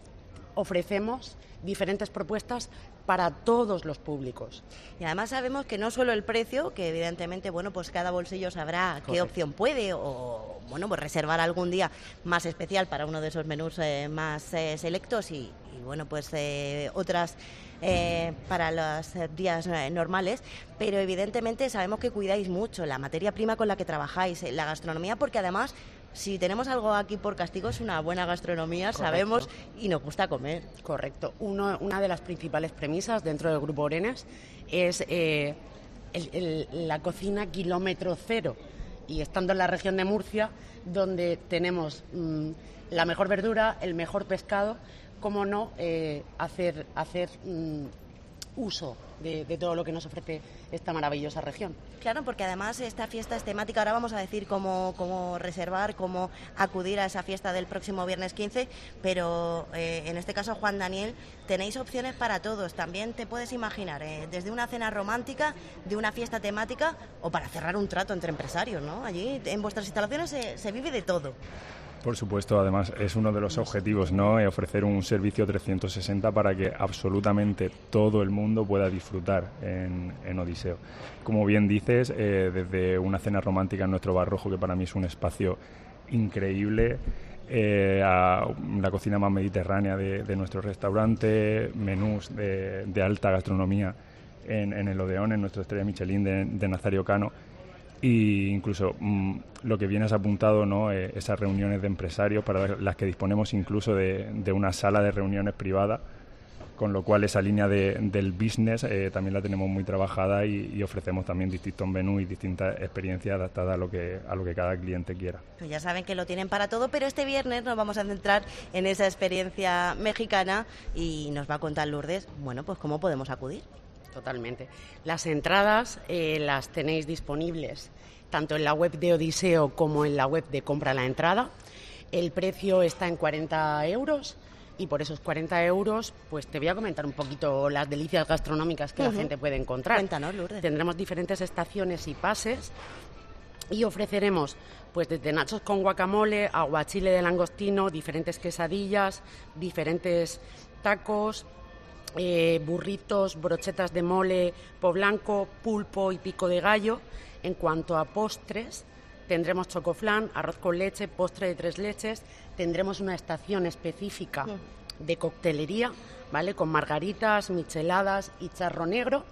ofrecemos diferentes propuestas para todos los públicos. Y además sabemos que no solo el precio, que evidentemente, bueno, pues cada bolsillo sabrá Correcto. Qué opción puede, o bueno, pues reservar algún día más especial para uno de esos menús eh, más eh, selectos y, y bueno, pues eh, otras Eh, para los días eh, normales, pero evidentemente sabemos que cuidáis mucho la materia prima con la que trabajáis, eh, la gastronomía, porque además si tenemos algo aquí por castigo es una buena gastronomía. Correcto. Sabemos y nos gusta comer. Correcto. Uno, una de las principales premisas dentro del Grupo Orenes es eh, el, el, la cocina kilómetro cero. Y estando en la región de Murcia, donde tenemos mmm, la mejor verdura, el mejor pescado, cómo no eh, hacer, hacer mmm, uso de, de todo lo que nos ofrece esta maravillosa región. Claro, porque además esta fiesta es temática. Ahora vamos a decir cómo, cómo reservar, cómo acudir a esa fiesta del próximo viernes quince, pero eh, en este caso, Juan Daniel, tenéis opciones para todos. También te puedes imaginar, eh, desde una cena romántica, de una fiesta temática o para cerrar un trato entre empresarios, ¿no? Allí en vuestras instalaciones se, se vive de todo. Por supuesto, además es uno de los objetivos, ¿no? Ofrecer un servicio trescientos sesenta para que absolutamente todo el mundo pueda disfrutar en, en Odiseo. Como bien dices, eh, desde una cena romántica en nuestro Bar Rojo, que para mí es un espacio increíble, eh, a la cocina más mediterránea de, de nuestro restaurante, menús de, de alta gastronomía en, en el Odeón, en nuestra estrella Michelin de, de Nazario Cano. Y incluso mmm, lo que vienes apuntado, ¿no? Eh, esas reuniones de empresarios para las que disponemos incluso de, de una sala de reuniones privada, con lo cual esa línea de, del business eh, también la tenemos muy trabajada y, y ofrecemos también distintos menús y distintas experiencias adaptadas a lo que a lo que cada cliente quiera. Pues ya saben que lo tienen para todo, pero este viernes nos vamos a centrar en esa experiencia mexicana y nos va a contar Lourdes, bueno, pues cómo podemos acudir. Totalmente. Las entradas eh, las tenéis disponibles tanto en la web de Odiseo como en la web de Compra la Entrada. El precio está en cuarenta euros y por esos cuarenta euros pues te voy a comentar un poquito las delicias gastronómicas que uh-huh. la gente puede encontrar. Cuéntanos, Lourdes. Tendremos diferentes estaciones y pases y ofreceremos pues desde nachos con guacamole, aguachile de langostino, diferentes quesadillas, diferentes tacos, Eh, burritos, brochetas de mole, po blanco, pulpo y pico de gallo. En cuanto a postres, tendremos chocoflán, arroz con leche, postre de tres leches. Tendremos una estación específica de coctelería, ¿vale? Con margaritas, micheladas y charro negro.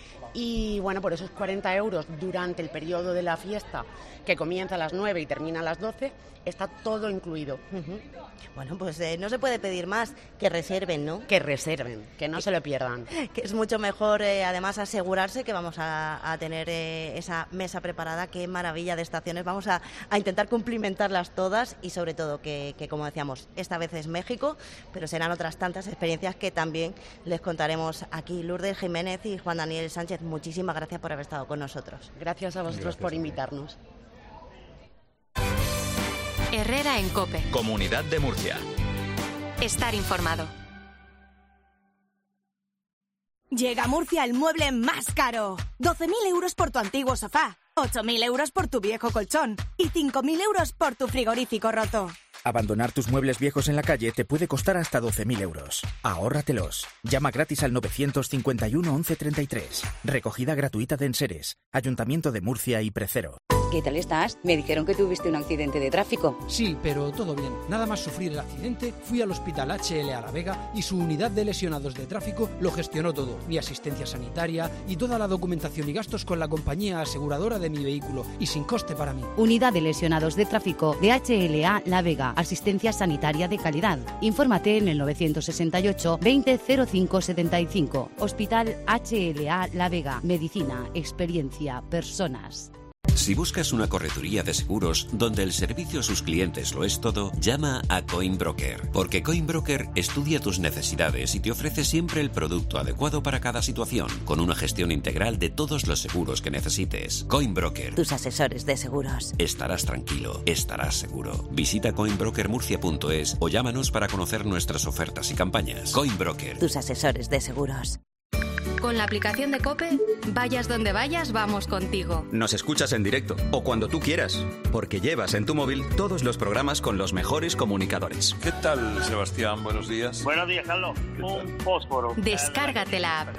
Y bueno, por esos cuarenta euros durante el periodo de la fiesta, que comienza a las nueve y termina a las doce, está todo incluido. Uh-huh. Bueno, pues eh, no se puede pedir más, que reserven, ¿no? Que reserven, que no se lo pierdan. Que es mucho mejor, eh, además, asegurarse que vamos a, a tener eh, esa mesa preparada. Qué maravilla de estaciones. Vamos a, a intentar cumplimentarlas todas y, sobre todo, que, que, como decíamos, esta vez es México, pero serán otras tantas experiencias que también les contaremos aquí. Lourdes Jiménez y Juan Daniel Sánchez, muchísimas gracias por haber estado con nosotros. Gracias a vosotros gracias por invitarnos. Herrera en COPE. Comunidad de Murcia. Estar informado. Llega a Murcia el mueble más caro. doce mil euros por tu antiguo sofá, ocho mil euros por tu viejo colchón y cinco mil euros por tu frigorífico roto. Abandonar tus muebles viejos en la calle te puede costar hasta doce mil euros. Ahórratelos. Llama gratis al novecientos cincuenta y uno once treinta y tres. Recogida gratuita de enseres. Ayuntamiento de Murcia y Precero. ¿Qué tal estás? Me dijeron que tuviste un accidente de tráfico. Sí, pero todo bien. Nada más sufrir el accidente, fui al Hospital H L A La Vega y su unidad de lesionados de tráfico lo gestionó todo. Mi asistencia sanitaria y toda la documentación y gastos con la compañía aseguradora de mi vehículo y sin coste para mí. Unidad de lesionados de tráfico de H L A La Vega. Asistencia sanitaria de calidad. Infórmate en el novecientos sesenta y ocho veinte cero cinco setenta y cinco. Hospital H L A La Vega. Medicina, experiencia, personas. Si buscas una correduría de seguros donde el servicio a sus clientes lo es todo, llama a Coinbroker, porque Coinbroker estudia tus necesidades y te ofrece siempre el producto adecuado para cada situación, con una gestión integral de todos los seguros que necesites. Coinbroker. Tus asesores de seguros. Estarás tranquilo, estarás seguro. Visita coinbroker murcia punto es o llámanos para conocer nuestras ofertas y campañas. Coinbroker. Tus asesores de seguros. Con la aplicación de COPE, vayas donde vayas, vamos contigo. Nos escuchas en directo o cuando tú quieras, porque llevas en tu móvil todos los programas con los mejores comunicadores. ¿Qué tal, Sebastián? Buenos días. Buenos días, Carlos. Un fósforo. Descárgate la app.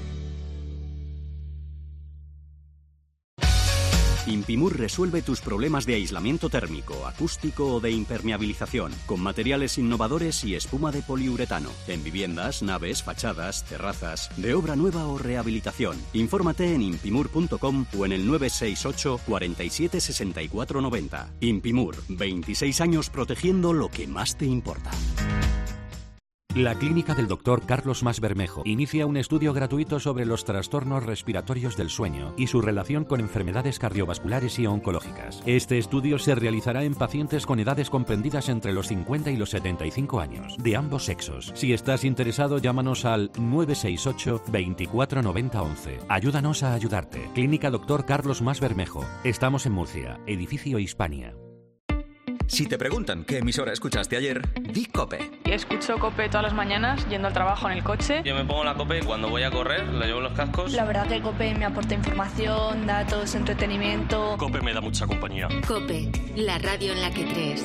Impimur resuelve tus problemas de aislamiento térmico, acústico o de impermeabilización, con materiales innovadores y espuma de poliuretano, en viviendas, naves, fachadas, terrazas, de obra nueva o rehabilitación. Infórmate en impimur punto com o en el nueve seis ocho cuarenta y siete sesenta y cuatro noventa. Impimur, veintiséis años protegiendo lo que más te importa. La clínica del doctor Carlos Mas Bermejo inicia un estudio gratuito sobre los trastornos respiratorios del sueño y su relación con enfermedades cardiovasculares y oncológicas. Este estudio se realizará en pacientes con edades comprendidas entre los cincuenta y los setenta y cinco años, de ambos sexos. Si estás interesado, llámanos al nueve seis ocho, veinticuatro noventa once. Ayúdanos a ayudarte. Clínica doctor Carlos Mas Bermejo. Estamos en Murcia, edificio Hispania. Si te preguntan qué emisora escuchaste ayer, di COPE. Escucho COPE todas las mañanas yendo al trabajo en el coche. Yo me pongo la COPE cuando voy a correr, le llevo los cascos. La verdad que COPE me aporta información, datos, entretenimiento. COPE me da mucha compañía. COPE, la radio en la que crees.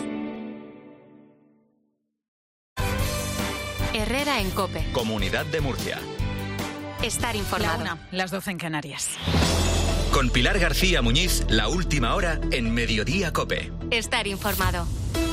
Herrera en COPE. Comunidad de Murcia. Estar informado. La una, las doce en Canarias. Con Pilar García Muñiz, la última hora en Mediodía COPE. Estar informado.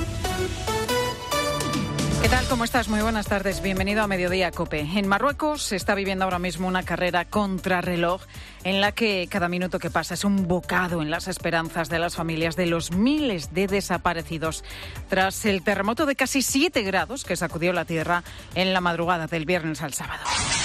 ¿Qué tal? ¿Cómo estás? Muy buenas tardes. Bienvenido a Mediodía COPE. En Marruecos se está viviendo ahora mismo una carrera contrarreloj en la que cada minuto que pasa es un bocado en las esperanzas de las familias de los miles de desaparecidos tras el terremoto de casi siete grados que sacudió la tierra en la madrugada del viernes al sábado.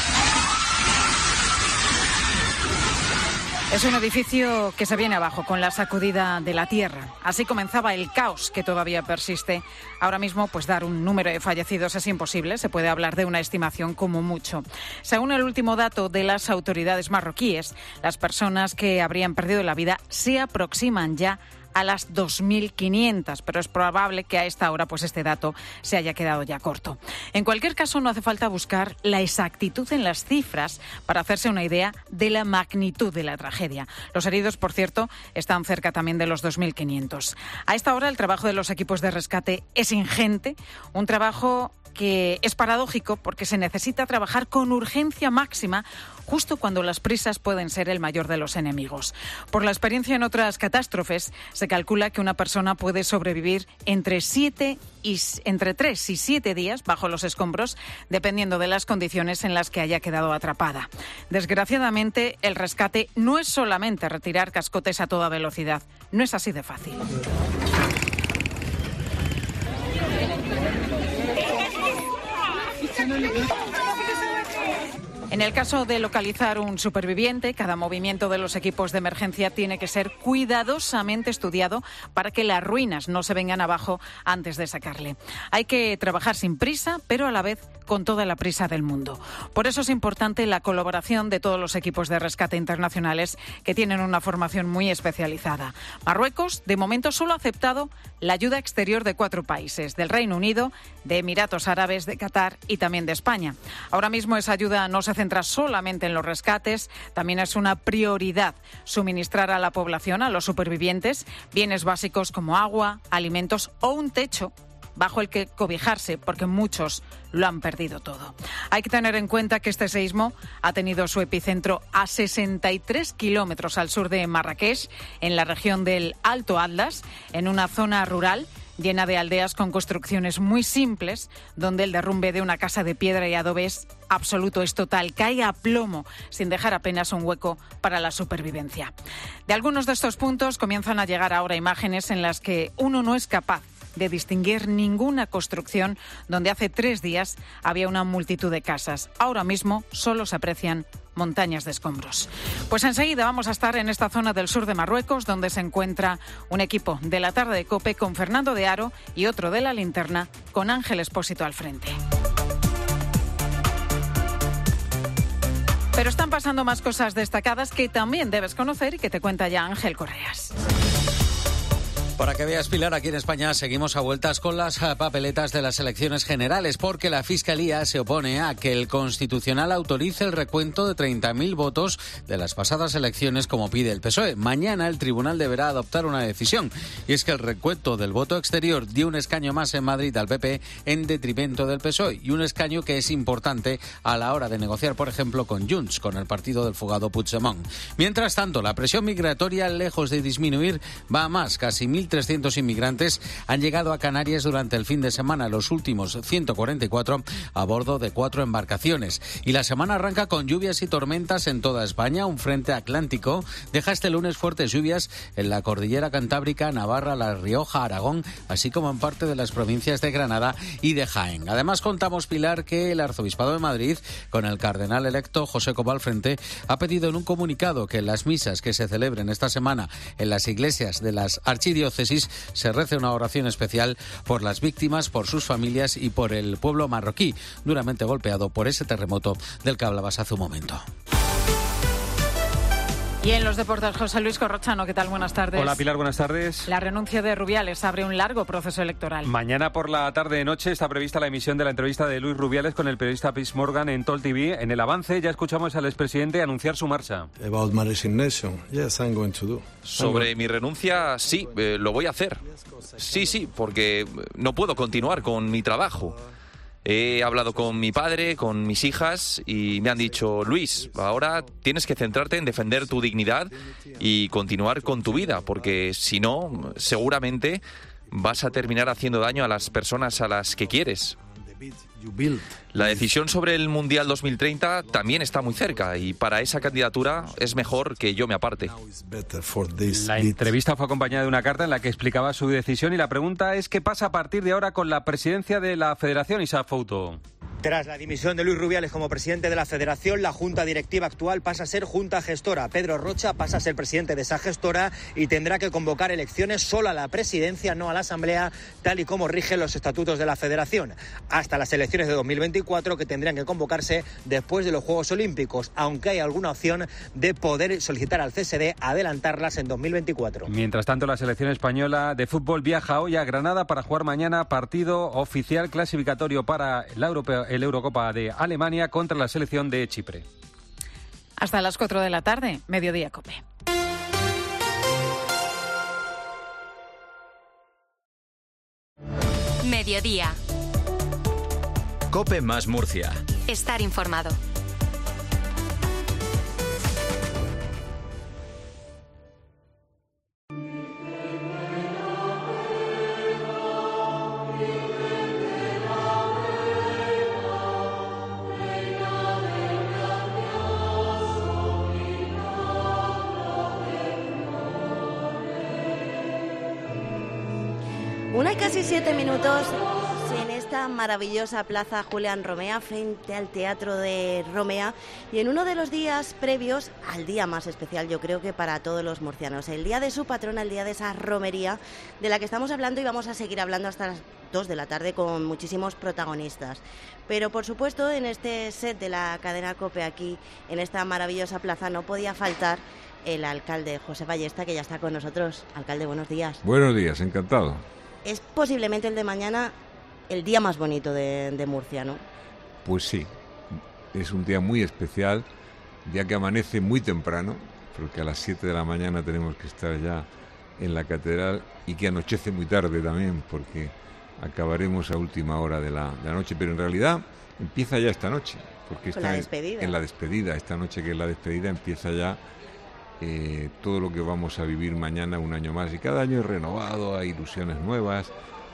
Es un edificio que se viene abajo con la sacudida de la tierra. Así comenzaba el caos que todavía persiste. Ahora mismo, pues dar un número de fallecidos es imposible. Se puede hablar de una estimación como mucho. Según el último dato de las autoridades marroquíes, las personas que habrían perdido la vida se aproximan ya a las dos mil quinientas, pero es probable que a esta hora pues este dato se haya quedado ya corto. En cualquier caso, no hace falta buscar la exactitud en las cifras para hacerse una idea de la magnitud de la tragedia. Los heridos, por cierto, están cerca también de los dos mil quinientos. A esta hora el trabajo de los equipos de rescate es ingente, un trabajo que es paradójico porque se necesita trabajar con urgencia máxima justo cuando las prisas pueden ser el mayor de los enemigos. Por la experiencia en otras catástrofes, se calcula que una persona puede sobrevivir entre siete y entre tres y siete días bajo los escombros, dependiendo de las condiciones en las que haya quedado atrapada. Desgraciadamente, el rescate no es solamente retirar cascotes a toda velocidad. No es así de fácil. En el caso de localizar un superviviente, cada movimiento de los equipos de emergencia tiene que ser cuidadosamente estudiado para que las ruinas no se vengan abajo antes de sacarle. Hay que trabajar sin prisa, pero a la vez con toda la prisa del mundo. Por eso es importante la colaboración de todos los equipos de rescate internacionales que tienen una formación muy especializada. Marruecos, de momento, solo ha aceptado la ayuda exterior de cuatro países, del Reino Unido, de Emiratos Árabes, de Qatar y también de España. Ahora mismo esa ayuda no se centra solamente en los rescates, también es una prioridad suministrar a la población, a los supervivientes, bienes básicos como agua, alimentos o un techo bajo el que cobijarse, porque muchos lo han perdido todo. Hay que tener en cuenta que este seísmo ha tenido su epicentro a sesenta y tres kilómetros al sur de Marrakech, en la región del Alto Atlas, en una zona rural llena de aldeas con construcciones muy simples, donde el derrumbe de una casa de piedra y adobe es absoluto, es total, cae a plomo, sin dejar apenas un hueco para la supervivencia. De algunos de estos puntos comienzan a llegar ahora imágenes en las que uno no es capaz de distinguir ninguna construcción donde hace tres días había una multitud de casas. Ahora mismo solo se aprecian montañas de escombros. Pues enseguida vamos a estar en esta zona del sur de Marruecos, donde se encuentra un equipo de la tarde de COPE con Fernando de Aro y otro de La Linterna con Ángel Expósito al frente. Pero están pasando más cosas destacadas que también debes conocer y que te cuenta ya Ángel Correas. Para que veas, Pilar, aquí en España seguimos a vueltas con las papeletas de las elecciones generales, porque la Fiscalía se opone a que el Constitucional autorice el recuento de treinta mil votos de las pasadas elecciones como pide el P S O E. Mañana el tribunal deberá adoptar una decisión, y es que el recuento del voto exterior dio un escaño más en Madrid al P P en detrimento del P S O E, y un escaño que es importante a la hora de negociar, por ejemplo, con Junts, con el partido del fugado Puigdemont. Mientras tanto, la presión migratoria, lejos de disminuir, va a más. Casi mil mil trescientos inmigrantes han llegado a Canarias durante el fin de semana, los últimos ciento cuarenta y cuatro a bordo de cuatro embarcaciones. Y la semana arranca con lluvias y tormentas en toda España. Un frente atlántico deja este lunes fuertes lluvias en la cordillera cantábrica, Navarra, La Rioja, Aragón, así como en parte de las provincias de Granada y de Jaén. Además, contamos, Pilar, que el Arzobispado de Madrid, con el cardenal electo José Cobo al frente, ha pedido en un comunicado que en las misas que se celebren esta semana en las iglesias de las archidiócesis se rece una oración especial por las víctimas, por sus familias y por el pueblo marroquí, duramente golpeado por ese terremoto del que hablabas hace un momento. Y en los deportes, José Luis Corrochano, ¿qué tal? Buenas tardes. Hola, Pilar, buenas tardes. La renuncia de Rubiales abre un largo proceso electoral. Mañana por la tarde-noche está prevista la emisión de la entrevista de Luis Rubiales con el periodista Piers Morgan en T O L T V. En el avance ya escuchamos al expresidente anunciar su marcha. About my resignation, yes, I'm going to do. Sobre mi renuncia, sí, eh, lo voy a hacer. Sí, sí, porque no puedo continuar con mi trabajo. He hablado con mi padre, con mis hijas y me han dicho, Luis, ahora tienes que centrarte en defender tu dignidad y continuar con tu vida, porque si no, seguramente vas a terminar haciendo daño a las personas a las que quieres. La decisión sobre el Mundial dos mil treinta también está muy cerca y para esa candidatura es mejor que yo me aparte. La entrevista fue acompañada de una carta en la que explicaba su decisión y la pregunta es ¿qué pasa a partir de ahora con la presidencia de la Federación, Isaac Fouto? Tras la dimisión de Luis Rubiales como presidente de la Federación, la Junta Directiva actual pasa a ser Junta Gestora. Pedro Rocha pasa a ser presidente de esa gestora y tendrá que convocar elecciones solo a la presidencia, no a la Asamblea, tal y como rigen los estatutos de la Federación. Hasta las elecciones de dos mil veinticuatro, que tendrían que convocarse después de los Juegos Olímpicos, aunque hay alguna opción de poder solicitar al C S D adelantarlas en dos mil veinticuatro. Mientras tanto, la selección española de fútbol viaja hoy a Granada para jugar mañana partido oficial clasificatorio para la Europea, el Eurocopa de Alemania contra la selección de Chipre. Hasta las cuatro de la tarde, Mediodía COPE. Mediodía. COPE más Murcia. Estar informado. Una y casi siete minutos en esta maravillosa plaza Julián Romea, frente al Teatro de Romea, y en uno de los días previos al día más especial, yo creo que para todos los murcianos, el día de su patrona, el día de esa romería de la que estamos hablando y vamos a seguir hablando hasta las dos de la tarde con muchísimos protagonistas. Pero por supuesto, en este set de la cadena COPE aquí, en esta maravillosa plaza, no podía faltar el alcalde José Ballesta, que ya está con nosotros. Alcalde, buenos días. Buenos días, encantado. Es posiblemente el de mañana el día más bonito de, de Murcia, ¿no? Pues sí, es un día muy especial, día que amanece muy temprano, porque a las siete de la mañana tenemos que estar ya en la catedral, y que anochece muy tarde también, porque acabaremos a última hora de la, de la noche, pero en realidad empieza ya esta noche, porque está la despedida. En, en la despedida, esta noche que es la despedida, empieza ya Eh, todo lo que vamos a vivir mañana un año más, y cada año es renovado, hay ilusiones nuevas,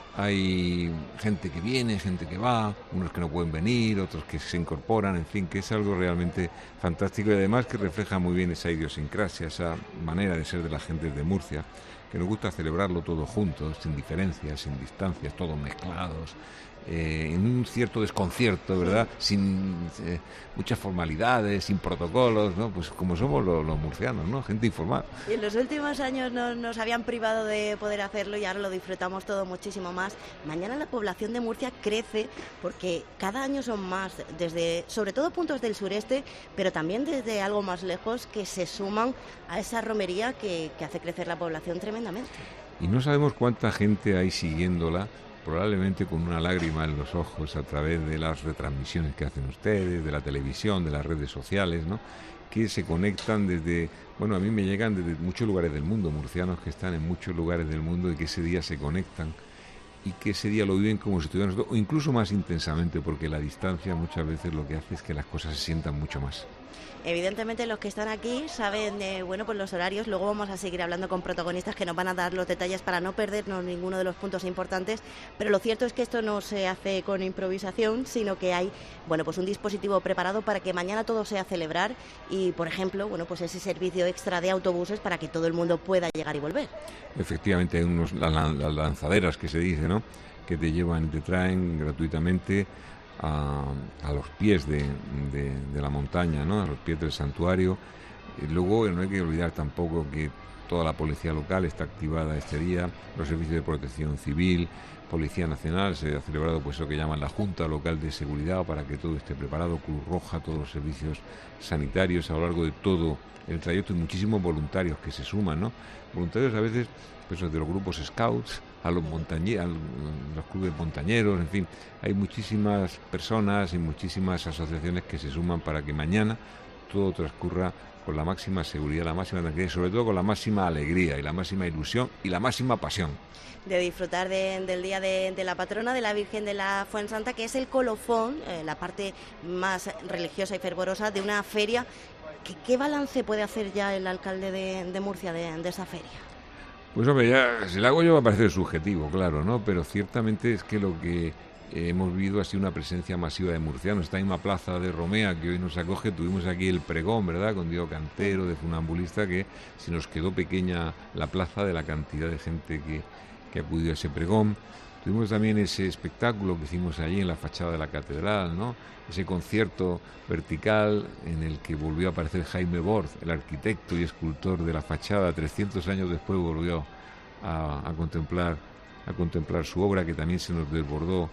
hay gente que viene, gente que va, unos que no pueden venir, otros que se incorporan, en fin, que es algo realmente fantástico y además que refleja muy bien esa idiosincrasia, esa manera de ser de la gente de Murcia, que nos gusta celebrarlo todo juntos, sin diferencias, sin distancias, todos mezclados, eh, en un cierto desconcierto, ¿verdad? Sin eh, muchas formalidades, sin protocolos, ¿no? Pues como somos los, los murcianos, ¿no? Gente informal. Y en los últimos años no, nos habían privado de poder hacerlo y ahora lo disfrutamos todo muchísimo más. Mañana la población de Murcia crece porque cada año son más, desde sobre todo puntos del sureste, pero también desde algo más lejos, que se suman a esa romería que, que hace crecer la población tremendamente. Y no sabemos cuánta gente hay siguiéndola, probablemente con una lágrima en los ojos a través de las retransmisiones que hacen ustedes, de la televisión, de las redes sociales, ¿no? Que se conectan desde, bueno, a mí me llegan desde muchos lugares del mundo, murcianos que están en muchos lugares del mundo y que ese día se conectan y que ese día lo viven como si estuvieran nosotros, o incluso más intensamente, porque la distancia muchas veces lo que hace es que las cosas se sientan mucho más. Evidentemente los que están aquí saben de, bueno, pues los horarios. Luego vamos a seguir hablando con protagonistas que nos van a dar los detalles para no perdernos ninguno de los puntos importantes, pero lo cierto es que esto no se hace con improvisación, sino que hay, bueno, pues un dispositivo preparado para que mañana todo sea celebrar y, por ejemplo, bueno, pues ese servicio extra de autobuses para que todo el mundo pueda llegar y volver. Efectivamente, hay unos, las lanzaderas que se dice, ¿no?, que te llevan, te traen gratuitamente A, a los pies de, de, de la montaña, ¿no?, a los pies del santuario. Y luego no hay que olvidar tampoco que toda la policía local está activada este día, los servicios de protección civil, Policía Nacional, se ha celebrado pues lo que llaman la Junta Local de Seguridad para que todo esté preparado, Cruz Roja, todos los servicios sanitarios a lo largo de todo el trayecto y muchísimos voluntarios que se suman, ¿no? Voluntarios a veces pues de los grupos scouts, a los montañeros, los clubes montañeros, en fin, hay muchísimas personas y muchísimas asociaciones que se suman para que mañana todo transcurra con la máxima seguridad, la máxima tranquilidad y sobre todo con la máxima alegría y la máxima ilusión y la máxima pasión. De disfrutar de, del día de, de la patrona de la Virgen de la Fuensanta, que es el colofón, eh, la parte más religiosa y fervorosa de una feria. ¿Qué, qué balance puede hacer ya el alcalde de, de Murcia de, de esa feria? Pues hombre, ya si lo hago yo va a parecer subjetivo, claro, ¿no? Pero ciertamente es que lo que eh, hemos vivido ha sido una presencia masiva de murcianos. Esta misma plaza de Romea que hoy nos acoge, tuvimos aquí el pregón, ¿verdad?, con Diego Cantero, de funambulista, que se nos quedó pequeña la plaza de la cantidad de gente que, que acudió a ese pregón. Tuvimos también ese espectáculo que hicimos allí en la fachada de la catedral, ¿no?, ese concierto vertical en el que volvió a aparecer Jaime Bort, el arquitecto y escultor de la fachada. trescientos años después volvió a, a contemplar a contemplar su obra, que también se nos desbordó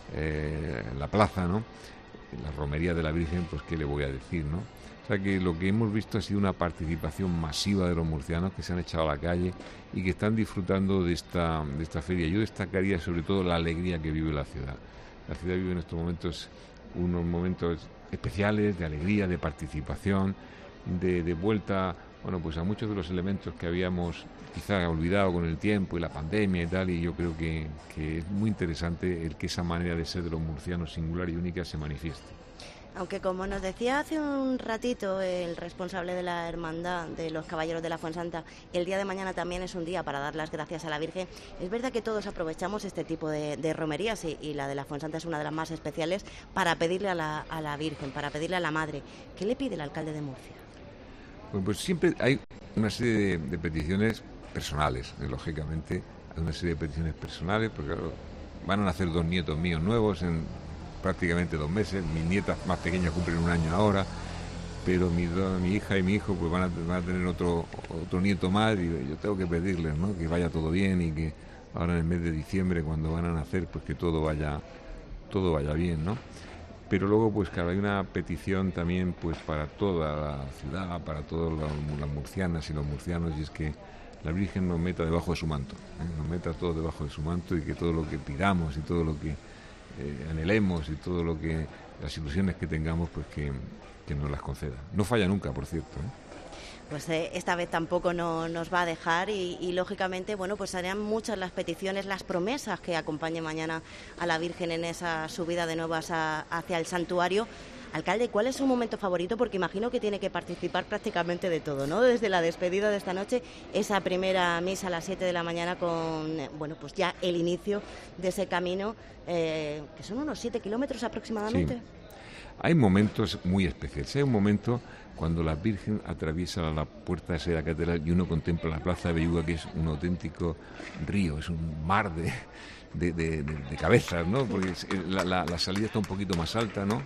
eh, la plaza, ¿no?, la romería de la Virgen, pues qué le voy a decir, ¿no? O sea que lo que hemos visto ha sido una participación masiva de los murcianos que se han echado a la calle y que están disfrutando de esta, de esta feria. Yo destacaría sobre todo la alegría que vive la ciudad. La ciudad vive en estos momentos unos momentos especiales de alegría, de participación, de, de vuelta, bueno, pues a muchos de los elementos que habíamos quizá olvidado con el tiempo y la pandemia y tal, y yo creo que, que es muy interesante el que esa manera de ser de los murcianos singular y única se manifieste. Aunque, como nos decía hace un ratito el responsable de la Hermandad de los Caballeros de la Fuensanta, el día de mañana también es un día para dar las gracias a la Virgen. Es verdad que todos aprovechamos este tipo de, de romerías y, y la de la Fuensanta es una de las más especiales para pedirle a la, a la Virgen, para pedirle a la Madre. ¿Qué le pide el alcalde de Murcia? Bueno, pues siempre hay una serie de, de peticiones personales, eh, lógicamente, hay una serie de peticiones personales, porque claro, van a nacer dos nietos míos nuevos en prácticamente dos meses, mis nietas más pequeñas cumplen un año ahora, pero mi, mi hija y mi hijo pues van a, van a tener otro otro nieto más y yo tengo que pedirles, ¿no?, que vaya todo bien y que ahora en el mes de diciembre, cuando van a nacer, pues que todo vaya todo vaya bien, ¿no? Pero luego pues claro, hay una petición también pues para toda la ciudad, para todas las murcianas y los murcianos, y es que la Virgen nos meta debajo de su manto, ¿eh? nos meta todo debajo de su manto y que todo lo que pidamos y todo lo que Eh, anhelemos y todo lo que las ilusiones que tengamos, pues que, que nos las conceda. No falla nunca, por cierto, ¿eh? Pues eh, esta vez tampoco no, nos va a dejar y, y lógicamente, bueno, pues serán muchas las peticiones, las promesas que acompañen mañana a la Virgen en esa subida de nuevas a, hacia el santuario. Alcalde, ¿cuál es su momento favorito? Porque imagino que tiene que participar prácticamente de todo, ¿no? Desde la despedida de esta noche, esa primera misa a las siete de la mañana con, bueno, pues ya el inicio de ese camino, eh, que son unos siete kilómetros aproximadamente. Sí. Hay momentos muy especiales. Hay un momento cuando la Virgen atraviesa la puerta de la catedral y uno contempla la plaza de Belluga, que es un auténtico río, es un mar de, de, de, de, de cabezas, ¿no? Porque la, la, la salida está un poquito más alta, ¿no?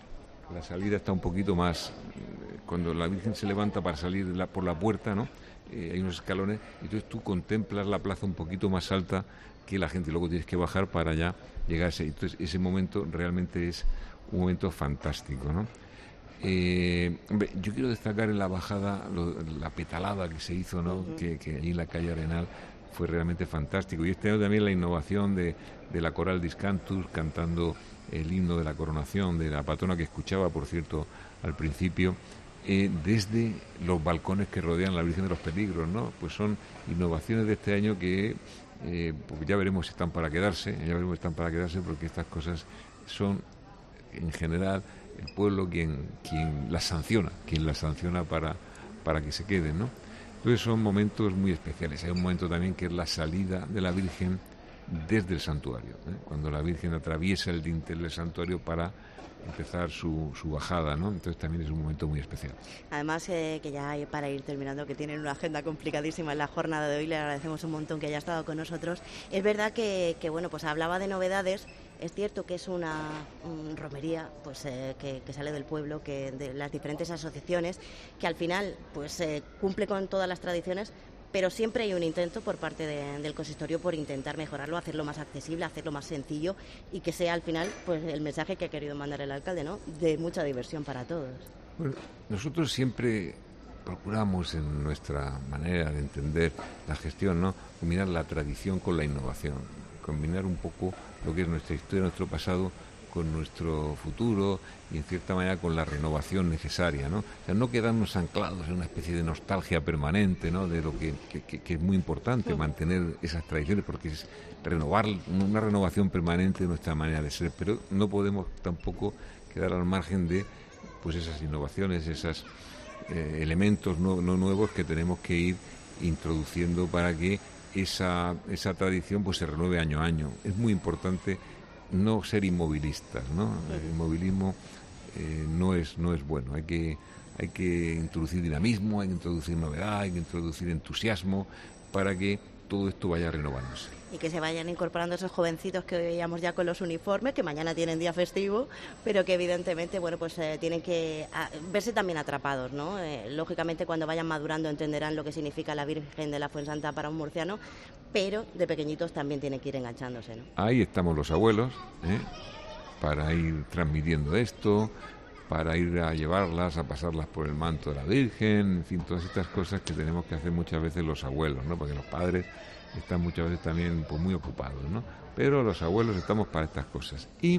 La salida está un poquito más, cuando la Virgen se levanta para salir la, por la puerta, ¿no? Eh, hay unos escalones, y entonces tú contemplas la plaza un poquito más alta que la gente, luego tienes que bajar para ya llegarse. Entonces ese momento realmente es un momento fantástico, ¿no? Eh, hombre, yo quiero destacar en la bajada lo, la petalada que se hizo, ¿no? Uh-huh. que, que allí en la calle Arenal fue realmente fantástico. Y este año también la innovación de, de la coral Discantus cantando el himno de la coronación de la patrona, que escuchaba, por cierto, al principio, eh, desde los balcones que rodean la Virgen de los Peligros, ¿no? Pues son innovaciones de este año que eh, pues ya veremos si están para quedarse, ya veremos si están para quedarse, porque estas cosas son, en general, el pueblo quien, quien las sanciona, quien las sanciona para, para que se queden, ¿no? Entonces son momentos muy especiales. Hay un momento también que es la salida de la Virgen desde el santuario, ¿eh? Cuando la Virgen atraviesa el dintel del santuario para empezar su, su bajada, ¿no? Entonces también es un momento muy especial. Además, eh, que ya para ir terminando, que tienen una agenda complicadísima en la jornada de hoy, le agradecemos un montón que haya estado con nosotros. Es verdad que, que bueno, pues hablaba de novedades. Es cierto que es una um, romería pues eh, que, que sale del pueblo, que de las diferentes asociaciones, que al final pues eh, cumple con todas las tradiciones, pero siempre hay un intento por parte de, del consistorio por intentar mejorarlo, hacerlo más accesible, hacerlo más sencillo y que sea al final pues el mensaje que ha querido mandar el alcalde, ¿no? De mucha diversión para todos. Bueno, nosotros siempre procuramos en nuestra manera de entender la gestión, ¿no? Combinar la tradición con la innovación, combinar un poco lo que es nuestra historia, nuestro pasado, con nuestro futuro y en cierta manera con la renovación necesaria, ¿no? O sea, no quedarnos anclados en una especie de nostalgia permanente, ¿no? De lo que, que, que es muy importante, mantener esas tradiciones, porque es renovar, una renovación permanente de nuestra manera de ser, pero no podemos tampoco quedar al margen de pues esas innovaciones, esos eh, elementos no, no nuevos que tenemos que ir introduciendo para que esa, esa tradición pues se renueve año a año. Es muy importante no ser inmovilistas, ¿no? El inmovilismo eh, no es no es bueno. Hay que hay que introducir dinamismo, hay que introducir novedad, hay que introducir entusiasmo para que todo esto vaya renovándose. Y que se vayan incorporando esos jovencitos que veíamos ya con los uniformes, que mañana tienen día festivo, pero que evidentemente, bueno, pues eh, tienen que a, verse también atrapados, ¿no? Eh, lógicamente cuando vayan madurando entenderán lo que significa la Virgen de la Fuensanta para un murciano, pero de pequeñitos también tienen que ir enganchándose, ¿no? Ahí estamos los abuelos, ¿eh? Para ir transmitiendo esto, para ir a llevarlas, a pasarlas por el manto de la Virgen, en fin, todas estas cosas que tenemos que hacer muchas veces los abuelos, ¿no? Porque los padres están muchas veces también pues, muy ocupados, ¿no? Pero los abuelos estamos para estas cosas. Y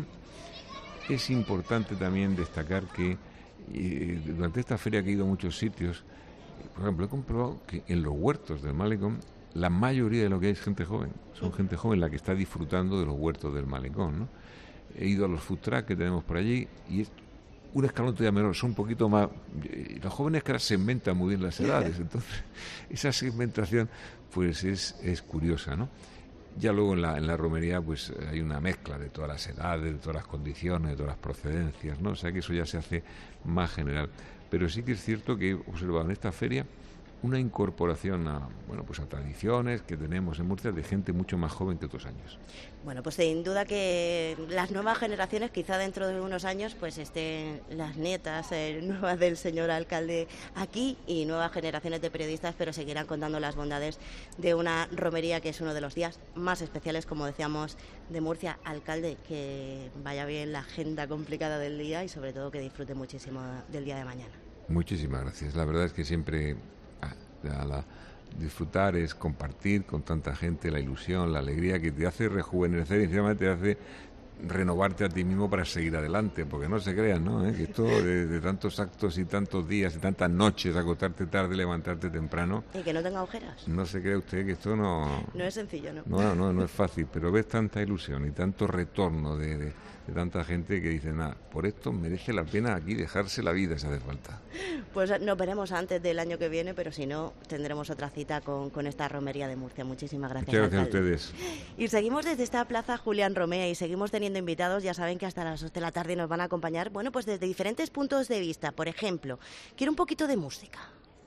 es importante también destacar que eh, durante esta feria que he ido a muchos sitios, por ejemplo, he comprobado que en los huertos del Malecón la mayoría de lo que hay es gente joven. Son gente joven la que está disfrutando de los huertos del Malecón, ¿no? He ido a los food trucks que tenemos por allí y es un escalón todavía menor, son un poquito más... Los jóvenes que ahora segmentan muy bien las edades, entonces esa segmentación pues es, es curiosa, ¿no? Ya luego en la, en la romería pues hay una mezcla de todas las edades, de todas las condiciones, de todas las procedencias, ¿no? O sea que eso ya se hace más general. Pero sí que es cierto que he observado en esta feria una incorporación a, bueno, pues a tradiciones que tenemos en Murcia de gente mucho más joven que otros años. Bueno, pues sin duda que las nuevas generaciones, quizá dentro de unos años, pues estén las nietas eh, nuevas del señor alcalde aquí y nuevas generaciones de periodistas, pero seguirán contando las bondades de una romería que es uno de los días más especiales, como decíamos, de Murcia. Alcalde, que vaya bien la agenda complicada del día y sobre todo que disfrute muchísimo del día de mañana. Muchísimas gracias. La verdad es que siempre... A la, disfrutar es compartir con tanta gente la ilusión, la alegría que te hace rejuvenecer y encima te hace renovarte a ti mismo para seguir adelante, porque no se crean, ¿no? ¿Eh? Que esto de, de tantos actos y tantos días y tantas noches, acostarte tarde, levantarte temprano. Y que no tenga ojeras. No se crea usted que esto no... No es sencillo, ¿no? No, no, no es fácil, pero ves tanta ilusión y tanto retorno de, de, de tanta gente que dice, nada, por esto merece la pena aquí dejarse la vida si hace falta. Pues nos veremos antes del año que viene, pero si no, tendremos otra cita con, con esta romería de Murcia. Muchísimas gracias. Muchas gracias alcalde. A ustedes. Y seguimos desde esta plaza Julián Romea y seguimos teniendo invitados. Ya saben que hasta las dos de la tarde nos van a acompañar, bueno, pues desde diferentes puntos de vista. Por ejemplo, quiero un poquito de música.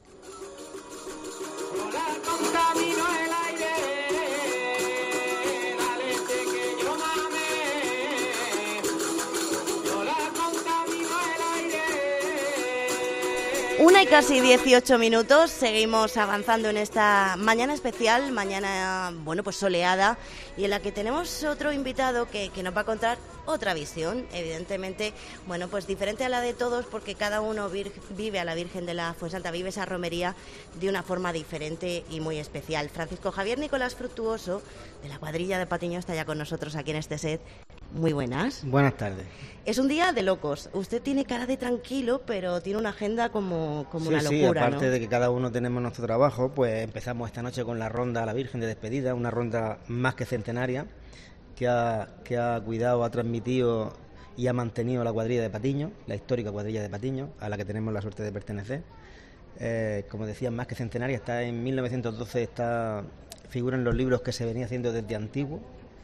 Una y casi dieciocho minutos, seguimos avanzando en esta mañana especial, mañana, bueno, pues soleada, y en la que tenemos otro invitado que, que nos va a contar otra visión, evidentemente, bueno, pues diferente a la de todos, porque cada uno vir, vive a la Virgen de la Fuensanta, vive esa romería de una forma diferente y muy especial. Francisco Javier Nicolás Fructuoso, de la cuadrilla de Patiño, está ya con nosotros aquí en este set. Muy buenas. Buenas tardes. Es un día de locos. Usted tiene cara de tranquilo, pero tiene una agenda como, como sí, una locura, sí, aparte, ¿no? De que cada uno tenemos nuestro trabajo, pues empezamos esta noche con la ronda a la Virgen de despedida, una ronda más que centenaria, que ha, que ha cuidado, ha transmitido y ha mantenido la cuadrilla de Patiño, la histórica cuadrilla de Patiño, a la que tenemos la suerte de pertenecer. Eh, como decía, más que centenaria, está en mil novecientos doce, está, figura en los libros que se venía haciendo desde antiguo,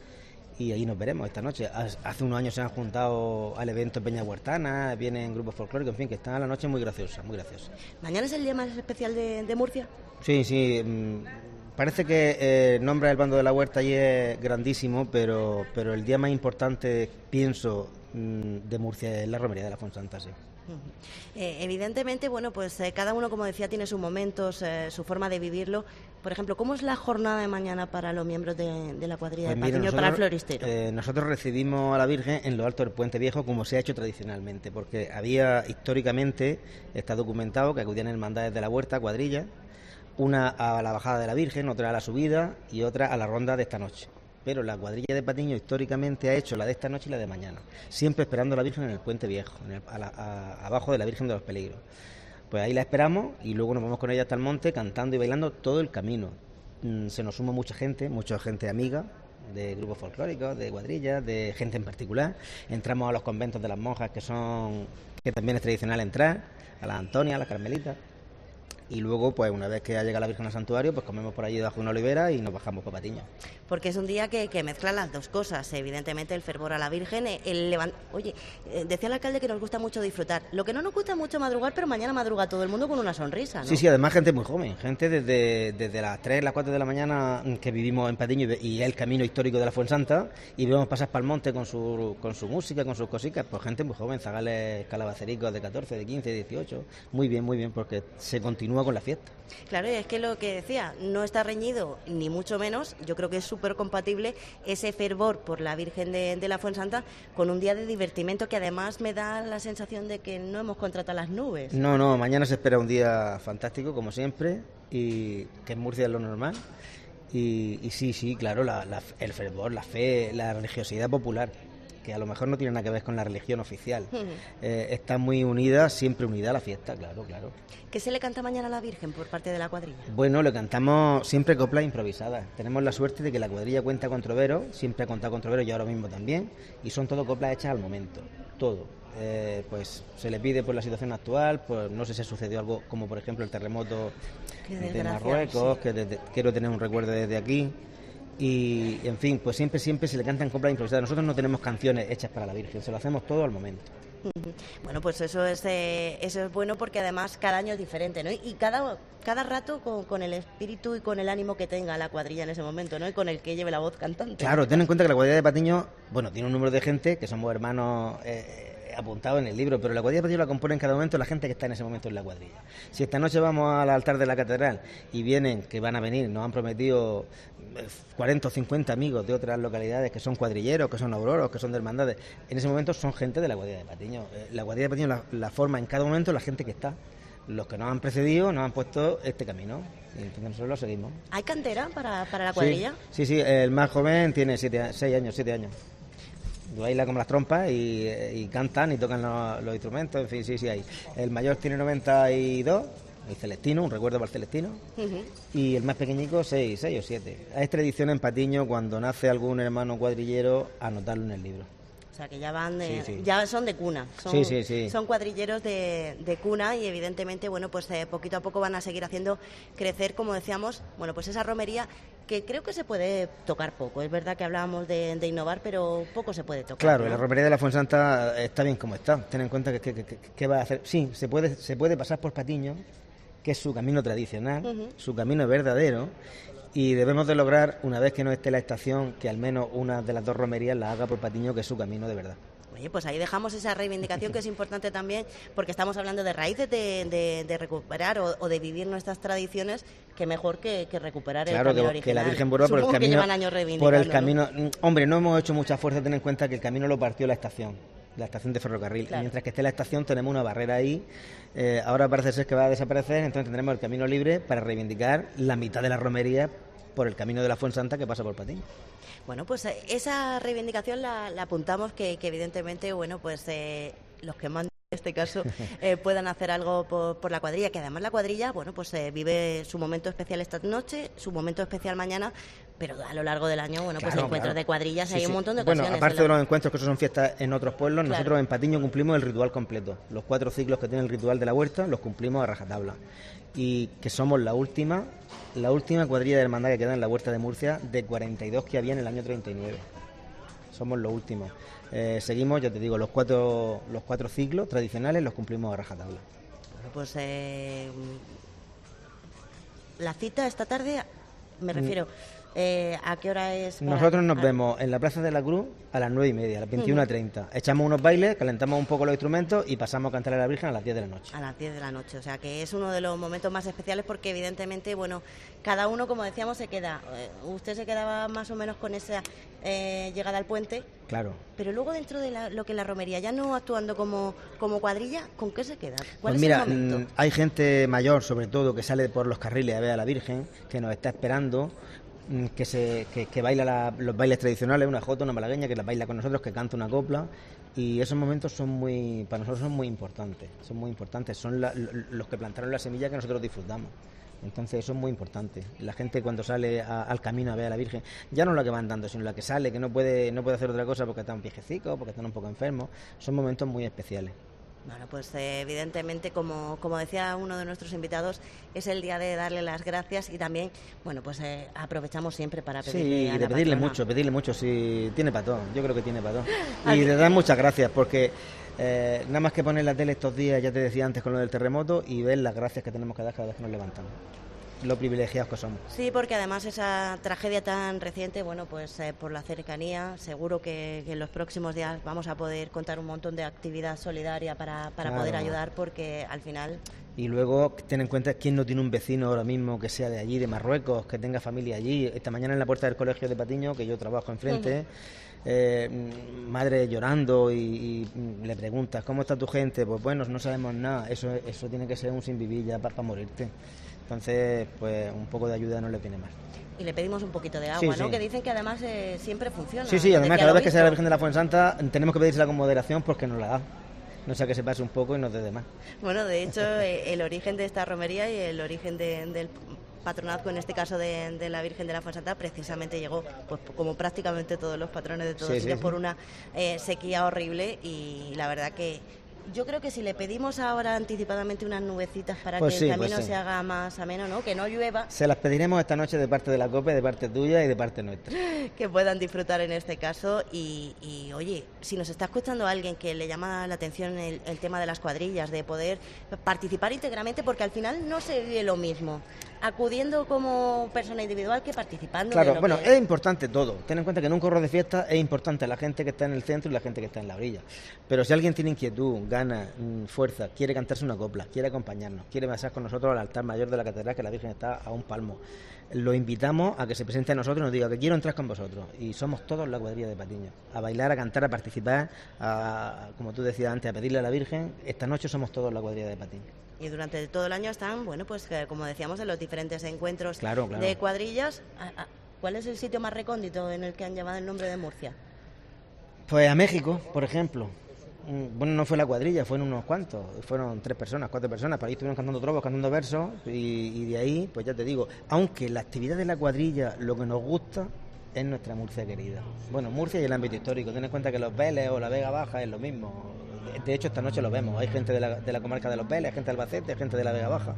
y ahí nos veremos esta noche. Hace unos años se han juntado al evento Peña Huertana, vienen grupos folclóricos, en fin, que está la noche muy graciosa, muy graciosa. ¿Mañana es el día más especial de, de Murcia? Sí, sí, mmm, parece que eh, el nombre del bando de la Huerta allí es grandísimo, pero, pero el día más importante, pienso, mmm, de Murcia es la romería de la Fuensanta, sí. Eh, evidentemente, bueno, pues eh, cada uno, como decía, tiene sus momentos, eh, su forma de vivirlo. Por ejemplo, ¿cómo es la jornada de mañana para los miembros de, de la cuadrilla pues de Patiño, para el floristero? Eh, nosotros recibimos a la Virgen en lo alto del Puente Viejo, como se ha hecho tradicionalmente, porque había, históricamente, está documentado que acudían hermandades de la Huerta, cuadrilla, una a la bajada de la Virgen, otra a la subida y otra a la ronda de esta noche. Pero la cuadrilla de Patiño históricamente ha hecho la de esta noche y la de mañana, siempre esperando a la Virgen en el Puente Viejo, en el, a la, a, abajo de la Virgen de los Peligros. Pues ahí la esperamos y luego nos vamos con ella hasta el monte cantando y bailando todo el camino. Mm, se nos suma mucha gente, mucha gente amiga, de grupos folclóricos, de cuadrillas, de gente en particular. Entramos a los conventos de las monjas, que son que también es tradicional entrar, a las Antonias, a las Carmelitas. Y luego, pues una vez que ha llegado la Virgen al santuario, pues comemos por allí debajo de una olivera y nos bajamos para Patiño. Porque es un día que, que mezcla las dos cosas, evidentemente el fervor a la Virgen, el levant... Oye, decía el alcalde que nos gusta mucho disfrutar. Lo que no nos gusta mucho madrugar, pero mañana madruga todo el mundo con una sonrisa, ¿no? Sí, sí, además gente muy joven, gente desde, desde las tres, las cuatro de la mañana que vivimos en Patiño y, y el camino histórico de la Fuensanta, y vemos pasar para el monte con su, con su música, con sus cositas, pues gente muy joven, zagales calabacericos de catorce, de quince, de dieciocho, muy bien, muy bien, porque se continúa con la fiesta. Claro, y es que lo que decía, no está reñido, ni mucho menos, yo creo que es súper compatible ese fervor por la Virgen de, de la Fuensanta con un día de divertimento que además me da la sensación de que no hemos contratado las nubes. No, no, mañana se espera un día fantástico, como siempre, y que en Murcia es lo normal, y, y sí, sí, claro, la, la, el fervor, la fe, la religiosidad popular, que a lo mejor no tiene nada que ver con la religión oficial. Uh-huh. eh, está muy unida, siempre unida a la fiesta, claro, claro. ¿Qué se le canta mañana a la Virgen por parte de la cuadrilla? Bueno, le cantamos siempre coplas improvisadas. Tenemos la suerte de que la cuadrilla cuenta con trovero, siempre ha contado con trovero y ahora mismo también, y son todo coplas hechas al momento, todo. Eh, pues se le pide por la situación actual, pues no sé si sucedió algo como por ejemplo el terremoto de Marruecos, sí. que desde, quiero tener un recuerdo desde aquí. Y, en fin, pues siempre, siempre se le cantan coplas improvisadas. Nosotros no tenemos canciones hechas para la Virgen, se lo hacemos todo al momento. Bueno, pues eso es eh, eso es bueno porque además cada año es diferente, ¿no? Y cada cada rato con, con el espíritu y con el ánimo que tenga la cuadrilla en ese momento, ¿no? Y con el que lleve la voz cantante. Claro, ten en cuenta que la cuadrilla de Patiño, bueno, tiene un número de gente, que somos hermanos... Eh, apuntado en el libro, pero la cuadrilla de Patiño la compone en cada momento la gente que está en ese momento en la cuadrilla. Si esta noche vamos al altar de la catedral y vienen, que van a venir, nos han prometido cuarenta o cincuenta amigos de otras localidades que son cuadrilleros, que son auroros, que son de hermandades, en ese momento son gente de la cuadrilla de Patiño. La cuadrilla de Patiño la, la forma en cada momento la gente que está. Los que nos han precedido nos han puesto este camino y entonces nosotros lo seguimos. ¿Hay cantera para, para la cuadrilla? Sí, sí, sí, el más joven tiene siete, seis años, siete años. Baila como las trompas y, y cantan y tocan los, los instrumentos, en fin, sí, sí hay. El mayor tiene noventa y dos, el Celestino, un recuerdo para el Celestino, uh-huh. Y el más pequeñico seis, seis o siete. Es tradición en Patiño cuando nace algún hermano cuadrillero anotarlo en el libro. O sea, que ya van de, sí, sí. ya son de cuna, son, sí, sí, sí. son cuadrilleros de, de cuna y evidentemente, bueno, pues eh, poquito a poco van a seguir haciendo crecer, como decíamos, bueno, pues esa romería que creo que se puede tocar poco. Es verdad que hablábamos de, de innovar, pero poco se puede tocar. Claro, ¿no? La romería de la Fuensanta está bien como está. Ten en cuenta que, que, que, que va a hacer. Sí, se puede, se puede pasar por Patiño, que es su camino tradicional, uh-huh. su camino verdadero. Y debemos de lograr, una vez que no esté la estación, que al menos una de las dos romerías la haga por Patiño, que es su camino de verdad. Oye, pues ahí dejamos esa reivindicación que es importante también, porque estamos hablando de raíces de, de, de recuperar o, o de vivir nuestras tradiciones, que mejor que, que recuperar claro, el camino que, original. que la Virgen vuelva por el camino. Que llevan años por el camino. ¿No? Hombre, no hemos hecho mucha fuerza, ten en cuenta que el camino lo partió la estación. La estación de ferrocarril. Claro. Y mientras que esté la estación tenemos una barrera ahí. Eh, ahora parece ser que va a desaparecer, entonces tendremos el camino libre para reivindicar la mitad de la romería por el camino de la Fuensanta que pasa por Patiño. Bueno, pues esa reivindicación la, la apuntamos que, que evidentemente, bueno, pues eh, los que mandan este caso eh, puedan hacer algo por, por la cuadrilla, que además la cuadrilla, bueno, pues eh, vive su momento especial esta noche, su momento especial mañana, pero a lo largo del año, bueno, pues Claro, encuentros claro. de cuadrillas, Sí, hay sí. un montón de Bueno, ocasiones. aparte en de la- los encuentros que eso son fiestas en otros pueblos, Claro. nosotros en Patiño cumplimos el ritual completo. Los cuatro ciclos que tiene el ritual de la huerta los cumplimos a rajatabla. Y que somos la última, la última cuadrilla de hermandad que queda en la huerta de Murcia de cuarenta y dos que había en el año treinta y nueve. Somos los últimos. Eh, seguimos, ya te digo, los cuatro, los cuatro ciclos tradicionales los cumplimos a rajatabla. Bueno, pues eh, la cita esta tarde, me refiero, eh, ¿a qué hora es? para- Nosotros nos a- vemos en la Plaza de la Cruz a las nueve y media, a las veintiuna treinta. Echamos unos bailes, calentamos un poco los instrumentos y pasamos a cantar a la Virgen a las diez de la noche. A las diez de la noche, o sea que es uno de los momentos más especiales porque evidentemente, bueno, cada uno, como decíamos, se queda, eh, usted se quedaba más o menos con esa eh, llegada al puente, Claro. pero luego dentro de la- lo que es la romería, ya no actuando como, como cuadrilla, ¿con qué se queda? ¿Cuál Pues es mira, el momento? mm, hay gente mayor, sobre todo, que sale por los carriles a ver a la Virgen, que nos está esperando, mm, que se que, que baila la- los bailes tradicionales, una jota, una malagueña, que la baila con nosotros, que canta una copla, y esos momentos son muy, para nosotros son muy importantes, son muy importantes, son la- lo- los que plantaron la semilla que nosotros disfrutamos. Entonces eso es muy importante. La gente cuando sale a- al camino a ver a la Virgen, ya no la que va andando, sino la que sale, que no puede no puede hacer otra cosa porque está un viejecico, porque están un poco enfermos, son momentos muy especiales. Bueno, pues eh, evidentemente, como, como decía uno de nuestros invitados, es el día de darle las gracias y también, bueno, pues eh, aprovechamos siempre para pedirle Sí, a y la de pedirle patrona. mucho, pedirle mucho, si tiene para todo, yo creo que tiene para todo. Al Y fin- de dar muchas gracias, porque eh, nada más que poner la tele estos días, ya te decía antes con lo del terremoto, y ver las gracias que tenemos que dar cada vez que nos levantamos. Lo privilegiados que somos. Sí, porque además esa tragedia tan reciente, bueno, pues eh, por la cercanía, seguro que, que en los próximos días vamos a poder contar un montón de actividad solidaria para, para Claro. poder ayudar, porque al final, Y luego ten en cuenta quién no tiene un vecino ahora mismo que sea de allí, de Marruecos, que tenga familia allí. Esta mañana en la puerta del colegio de Patiño, que yo trabajo enfrente, Ujú. eh, mm, madre llorando y, y, mm, le preguntas, ¿cómo está tu gente? Pues bueno, no sabemos nada. Eso, eso tiene que ser un sin vivir ya para morirte. Entonces, pues un poco de ayuda no le viene mal. y le pedimos un poquito de Sí, agua, ¿no? sí. Que dicen que además eh, siempre funciona. Sí, sí, además Decía cada el vez que sea la obispo. Virgen de la Fuensanta tenemos que pedírsela con moderación porque nos la da. No sea que se pase un poco y nos dé de más. Bueno, de hecho, eh, el origen de esta romería y el origen de- del patronazgo, en este caso de, de la Virgen de la Fuensanta, precisamente llegó, pues como prácticamente todos los patrones de todos Sí, sitios, sí, sí. por una eh, sequía horrible, y la verdad que yo creo que si le pedimos ahora anticipadamente unas nubecitas para Pues que sí, el camino pues sí. se haga más ameno, ¿no? Que no llueva, Se las pediremos esta noche de parte de la COPE, de parte tuya y de parte nuestra. que puedan disfrutar en este caso. Y, y, oye, si nos está escuchando alguien que le llama la atención el, el tema de las cuadrillas, de poder participar íntegramente, porque al final no se vive lo mismo acudiendo como persona individual que participando. de Claro, lo bueno, que- es importante todo. Ten en cuenta que en un corro de fiesta es importante la gente que está en el centro y la gente que está en la orilla. Pero si alguien tiene inquietud, ganas, mm, fuerza, quiere cantarse una copla, quiere acompañarnos, quiere pasar con nosotros al altar mayor de la catedral, que la Virgen está a un palmo, lo invitamos a que se presente a nosotros y nos diga que quiero entrar con vosotros. Y somos todos la cuadrilla de Patiño. A bailar, a cantar, a participar, a, como tú decías antes, a pedirle a la Virgen. Esta noche somos todos la cuadrilla de Patiño. Y durante todo el año están, bueno, pues eh, como decíamos, en los diferentes encuentros Claro, claro. de cuadrillas. ¿A- a- ¿Cuál es el sitio más recóndito en el que han llevado el nombre de Murcia? Pues a México, por ejemplo. Mm, Bueno, no fue la cuadrilla, fueron unos cuantos. Fueron tres personas, cuatro personas. Por ahí estuvieron cantando trovos, cantando versos. Y, y de ahí, pues ya te digo, aunque la actividad de la cuadrilla, lo que nos gusta es nuestra Murcia querida. Bueno, Murcia y el ámbito histórico. Ten en cuenta que los Vélez o la Vega Baja es lo mismo. De hecho, esta noche lo vemos. Hay gente de la, de la comarca de los Vélez, hay gente de Albacete, hay gente de la Vega Baja.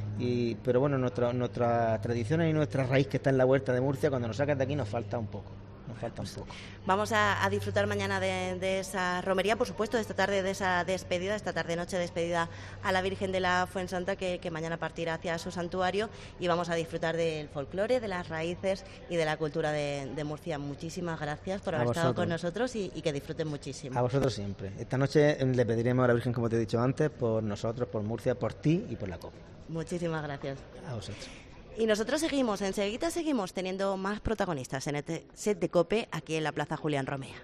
Y, pero bueno, nuestra, nuestras tradiciones y nuestra raíz que está en la huerta de Murcia, cuando nos sacas de aquí nos falta un poco. Nos falta un poco. Vamos a, a disfrutar mañana de, de esa romería, por supuesto, de esta tarde de esa despedida, esta tarde-noche despedida a la Virgen de la Fuensanta, que, que mañana partirá hacia su santuario, y vamos a disfrutar del folclore, de las raíces y de la cultura de, de Murcia. Muchísimas gracias por A haber estado vosotros. con nosotros y, y que disfruten muchísimo. A vosotros siempre. Esta noche eh, le pediremos a la Virgen, como te he dicho antes, por nosotros, por Murcia, por ti y por la COPE. Muchísimas gracias. A vosotros. Y nosotros seguimos, enseguida seguimos teniendo más protagonistas en este set de COPE aquí en la Plaza Julián Romea.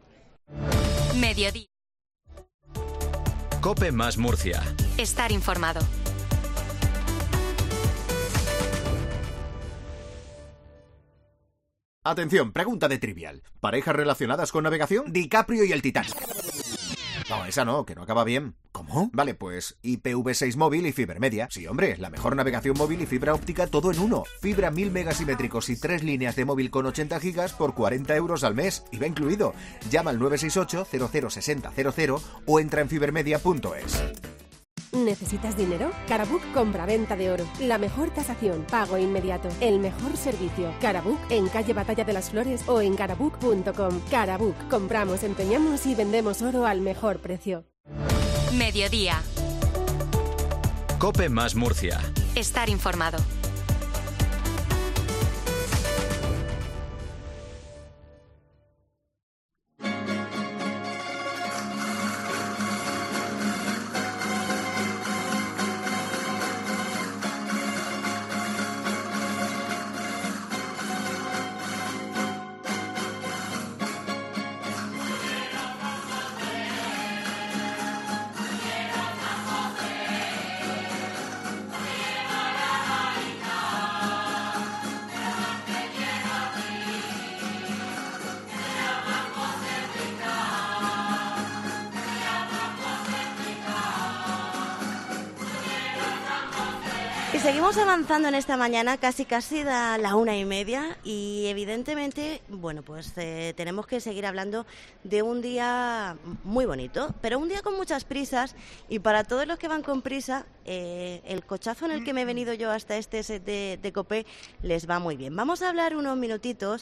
Mediodía. COPE más Murcia. Estar informado. Atención, pregunta de Trivial. ¿Parejas relacionadas con navegación? DiCaprio y el Titanic. No, esa no, que no acaba bien. ¿Cómo? Vale, pues I P v seis móvil y Fibermedia. Sí, hombre, la mejor navegación móvil y fibra óptica todo en uno. Fibra mil megasimétricos y tres líneas de móvil con ochenta gigas por cuarenta euros al mes. I V A incluido. Llama al nueve seis ocho cero cero seis cero cero cero o entra en fibermedia punto es. ¿Necesitas dinero? Carabook compra-venta de oro. La mejor tasación, pago inmediato, el mejor servicio. Carabook en calle Batalla de las Flores o en carabook punto com. Carabook, compramos, empeñamos y vendemos oro al mejor precio. Mediodía. COPE más Murcia. Estar informado. Y seguimos avanzando en esta mañana, casi casi da la una y media y evidentemente, bueno, pues eh, tenemos que seguir hablando de un día muy bonito, pero un día con muchas prisas y para todos los que van con prisa, eh, el cochazo en el que me he venido yo hasta este set de, de COPE les va muy bien. Vamos a hablar unos minutitos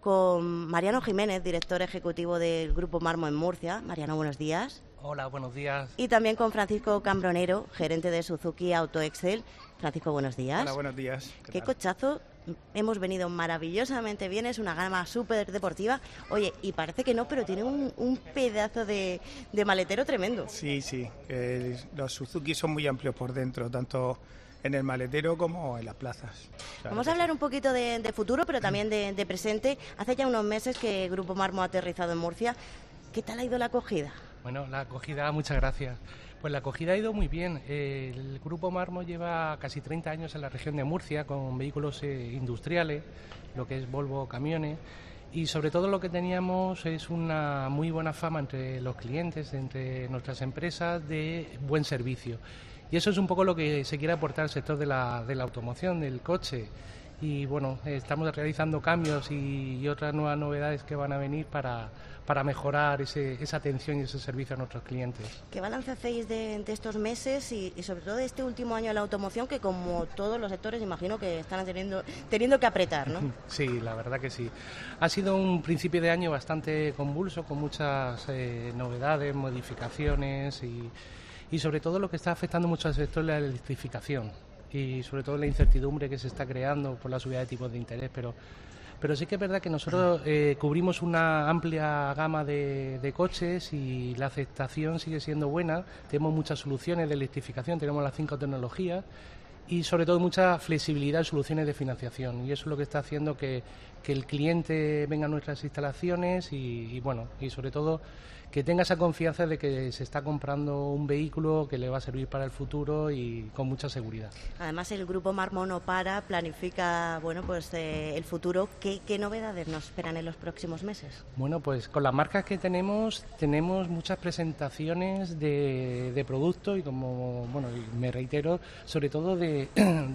con Mariano Jiménez, director ejecutivo del Grupo Marmo en Murcia. Mariano, buenos días. Hola, buenos días. Y también con Francisco Cambronero, gerente de Suzuki Auto Excel. Francisco, buenos días. Hola, buenos días. ¿Qué, ¿Qué cochazo? Hemos venido maravillosamente bien, es una gama súper deportiva. Oye, y parece que no, pero tiene un, un pedazo de, de maletero tremendo. Sí, sí. Eh, los Suzuki son muy amplios por dentro, tanto en el maletero como en las plazas. Claro. Vamos a hablar un poquito de, de futuro, pero también de, de presente. Hace ya unos meses que Grupo Marmo ha aterrizado en Murcia. ¿Qué tal ha ido la acogida? Bueno, la acogida, muchas gracias. Pues la acogida ha ido muy bien. El Grupo Marmo lleva casi treinta años en la región de Murcia con vehículos eh, industriales, lo que es Volvo Camiones, y sobre todo lo que teníamos es una muy buena fama entre los clientes, entre nuestras empresas, de buen servicio. Y eso es un poco lo que se quiere aportar al sector de la, de la automoción, del coche. Y bueno, estamos realizando cambios y, y otras nuevas novedades que van a venir para, para mejorar ese, esa atención y ese servicio a nuestros clientes. ¿Qué balance hacéis de, de estos meses y, y sobre todo de este último año de la automoción, que como todos los sectores imagino que están teniendo, teniendo que apretar, ¿no? Sí, la verdad que sí. Ha sido un principio de año bastante convulso, con muchas eh, novedades, modificaciones y, y sobre todo lo que está afectando mucho al sector es la electrificación. Y sobre todo la incertidumbre que se está creando por la subida de tipos de interés, pero pero sí que es verdad que nosotros eh, cubrimos una amplia gama de, de coches y la aceptación sigue siendo buena. Tenemos muchas soluciones de electrificación, tenemos las cinco tecnologías y sobre todo mucha flexibilidad en soluciones de financiación, y eso es lo que está haciendo que, que el cliente venga a nuestras instalaciones y, y bueno, y sobre todo que tenga esa confianza de que se está comprando un vehículo que le va a servir para el futuro y con mucha seguridad. Además, el Grupo Marmo no para, planifica, bueno, pues eh, el futuro. ¿Qué, ¿Qué novedades nos esperan en los próximos meses? Bueno, pues con las marcas que tenemos, tenemos muchas presentaciones de, de productos y como, bueno, me reitero, sobre todo de...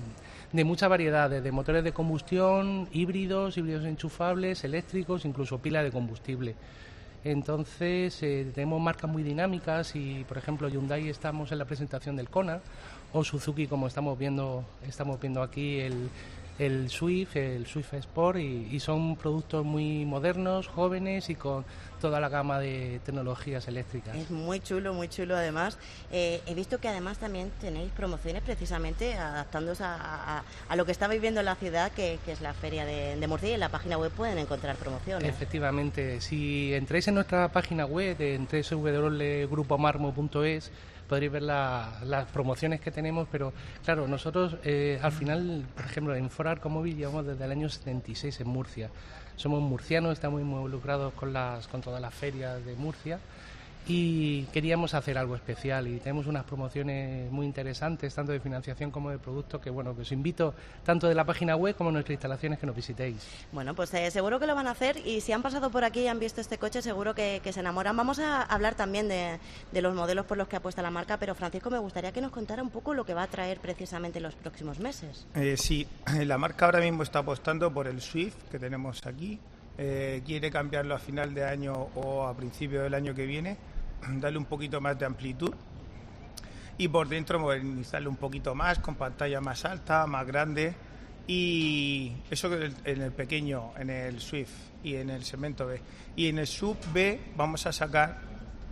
de mucha variedad, de motores de combustión, híbridos, híbridos enchufables, eléctricos, incluso pila de combustible. Entonces eh, tenemos marcas muy dinámicas y, por ejemplo, Hyundai estamos en la presentación del Kona, o Suzuki, como estamos viendo estamos viendo aquí, el, el Swift, el Swift Sport, y, y son productos muy modernos, jóvenes y con toda la gama de tecnologías eléctricas. Es muy chulo, muy chulo además. Eh, he visto que además también tenéis promociones precisamente adaptándose a, a, a lo que está viviendo la ciudad, que, que es la Feria de, de Murcia, y en la página web pueden encontrar promociones. Efectivamente, si entráis en nuestra página web, en doble u doble u doble u punto grupo marmo punto es, podréis ver la, las promociones que tenemos, pero claro, nosotros eh, al final, por ejemplo, en Ford Arcomóvil llevamos desde el año setenta y seis en Murcia. Somos murcianos, estamos involucrados con las con todas las ferias de Murcia y queríamos hacer algo especial y tenemos unas promociones muy interesantes, tanto de financiación como de producto, que bueno, que os invito tanto de la página web como en nuestras instalaciones que nos visitéis. Bueno, pues eh, seguro que lo van a hacer, y si han pasado por aquí y han visto este coche, seguro que, que se enamoran. Vamos a hablar también de, de los modelos por los que apuesta la marca, pero Francisco, me gustaría que nos contara un poco lo que va a traer precisamente en los próximos meses. Eh, sí, la marca ahora mismo está apostando por el Swift que tenemos aquí. Eh, quiere cambiarlo a final de año o a principio del año que viene, darle un poquito más de amplitud y por dentro modernizarlo un poquito más, con pantalla más alta, más grande, y eso en el pequeño, en el Swift y en el segmento B. Y en el Sub B vamos a sacar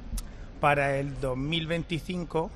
para el dos mil veinticinco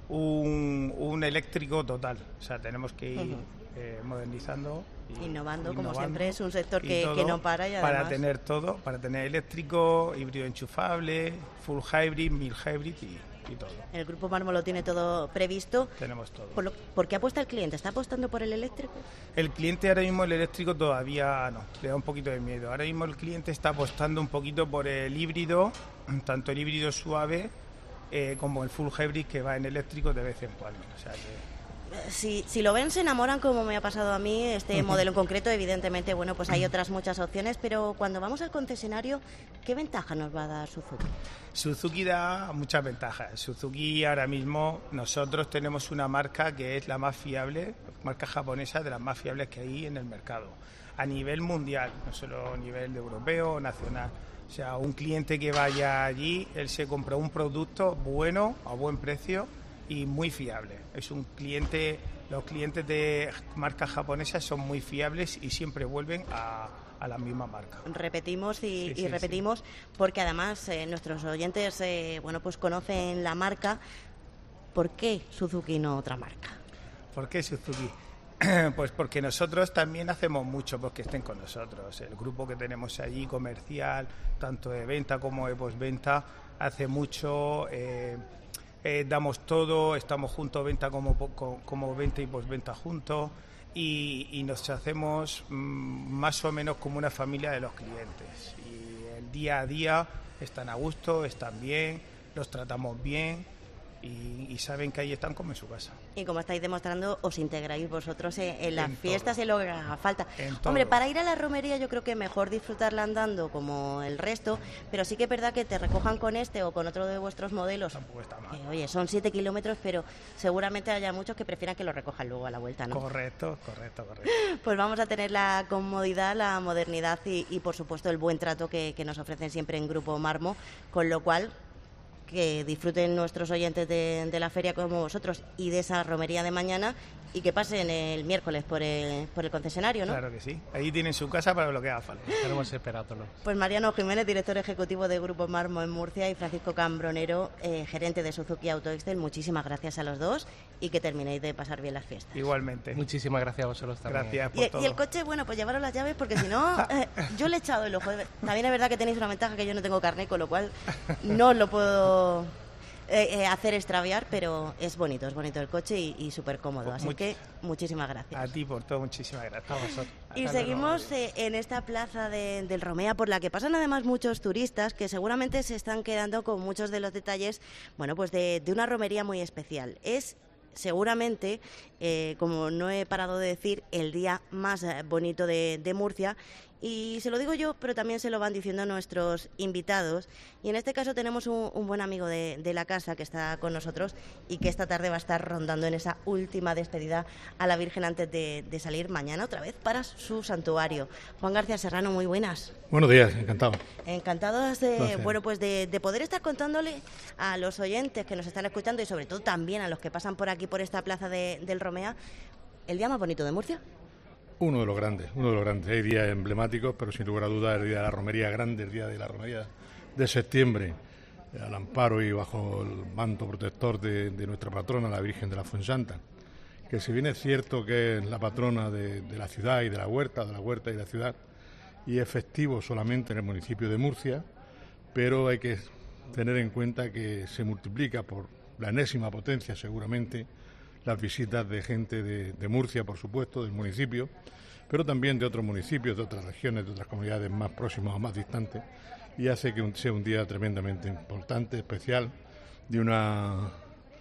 un, un eléctrico total, o sea, tenemos que ir uh-huh. eh, modernizando. Innovando, innovando, como siempre, es un sector que, que no para. Y además... Para tener todo, para tener eléctrico, híbrido enchufable, full hybrid, mild hybrid y, y todo. El Grupo Marmo lo tiene todo previsto. Tenemos todo. ¿Por, lo, ¿Por qué apuesta el cliente? ¿Está apostando por el eléctrico? El cliente ahora mismo, el eléctrico todavía no, le da un poquito de miedo. Ahora mismo el cliente está apostando un poquito por el híbrido, tanto el híbrido suave eh, como el full hybrid, que va en eléctrico de vez en cuando. O sea que... Si, si lo ven, se enamoran, como me ha pasado a mí, este uh-huh. modelo en concreto. Evidentemente, bueno, pues hay otras muchas opciones, pero cuando vamos al concesionario, ¿qué ventaja nos va a dar Suzuki? Suzuki da muchas ventajas. Suzuki ahora mismo, nosotros tenemos una marca que es la más fiable, marca japonesa, de las más fiables que hay en el mercado, a nivel mundial, no solo a nivel europeo o nacional. O sea, un cliente que vaya allí, él se compra un producto bueno, a buen precio y muy fiable. Es un cliente, los clientes de marcas japonesas son muy fiables y siempre vuelven a, a la misma marca. Repetimos y, sí, y sí, repetimos, sí. Porque además eh, nuestros oyentes eh, bueno, pues conocen la marca. ¿Por qué Suzuki no otra marca? ¿Por qué Suzuki? Pues porque nosotros también hacemos mucho porque estén con nosotros. El grupo que tenemos allí, comercial, tanto de venta como de postventa, hace mucho... Eh, Eh, damos todo, estamos juntos, venta como, como venta y postventa juntos, y, y nos hacemos mmm, más o menos como una familia de los clientes, y el día a día están a gusto, están bien, los tratamos bien y, y saben que ahí están como en su casa. Y como estáis demostrando, os integráis vosotros en, en las en fiestas todo. y lo que haga falta. Hombre, para ir a la romería yo creo que mejor disfrutarla andando como el resto, pero sí que es verdad que te recojan con este o con otro de vuestros modelos. Tampoco está mal. Eh, oye, son siete kilómetros, pero seguramente haya muchos que prefieran que lo recojan luego a la vuelta, ¿no? Correcto, correcto, correcto. Pues vamos a tener la comodidad, la modernidad y, y por supuesto el buen trato que, que nos ofrecen siempre en Grupo Marmo, con lo cual... que disfruten nuestros oyentes de, de la feria como vosotros y de esa romería de mañana, y que pasen el miércoles por el, por el concesionario, ¿no? Claro que sí. Ahí tienen su casa para lo que haga falta. Estaremos esperándolo. Pues Mariano Jiménez, director ejecutivo de Grupo Marmo en Murcia, y Francisco Cambronero, eh, gerente de Suzuki Auto Excel, muchísimas gracias a los dos y que terminéis de pasar bien las fiestas. Igualmente. Muchísimas gracias a vosotros también. Gracias por y, todo. Y el coche, bueno, pues llevaros las llaves porque si no, eh, yo le he echado el ojo. También es verdad que tenéis una ventaja, que yo no tengo carnet, con lo cual no os lo puedo... Eh, eh, hacer extraviar, pero es bonito, es bonito el coche y, y súper cómodo, así Much- que muchísimas gracias. A ti por todo, muchísimas gracias. A vosotros. Y Hasta seguimos eh, en esta plaza de, del Romea, por la que pasan además muchos turistas que seguramente se están quedando con muchos de los detalles, bueno, pues de, de una romería muy especial. Es seguramente, eh, como no he parado de decir, el día más eh, bonito de, de Murcia. Y se lo digo yo, pero también se lo van diciendo nuestros invitados. Y en este caso tenemos un, un buen amigo de, de la casa que está con nosotros y que esta tarde va a estar rondando en esa última despedida a la Virgen antes de, de salir mañana otra vez para su santuario. Juan García Serrano, muy buenas. Buenos días, encantado. Encantados de, bueno, pues de, de poder estar contándole a los oyentes que nos están escuchando y sobre todo también a los que pasan por aquí, por esta plaza de, del Romea, el día más bonito de Murcia. Uno de los grandes, uno de los grandes. Hay días emblemáticos, pero sin lugar a dudas el día de la romería grande, el día de la romería de septiembre, al amparo y bajo el manto protector de, de nuestra patrona, la Virgen de la Fuensanta, que si bien es cierto que es la patrona de, de la ciudad y de la huerta, de la huerta y de la ciudad, y es festivo solamente en el municipio de Murcia, pero hay que tener en cuenta que se multiplica por la enésima potencia seguramente las visitas de gente de, de Murcia, por supuesto, del municipio, pero también de otros municipios, de otras regiones, de otras comunidades más próximas o más distantes, y hace que sea un día tremendamente importante, especial, de una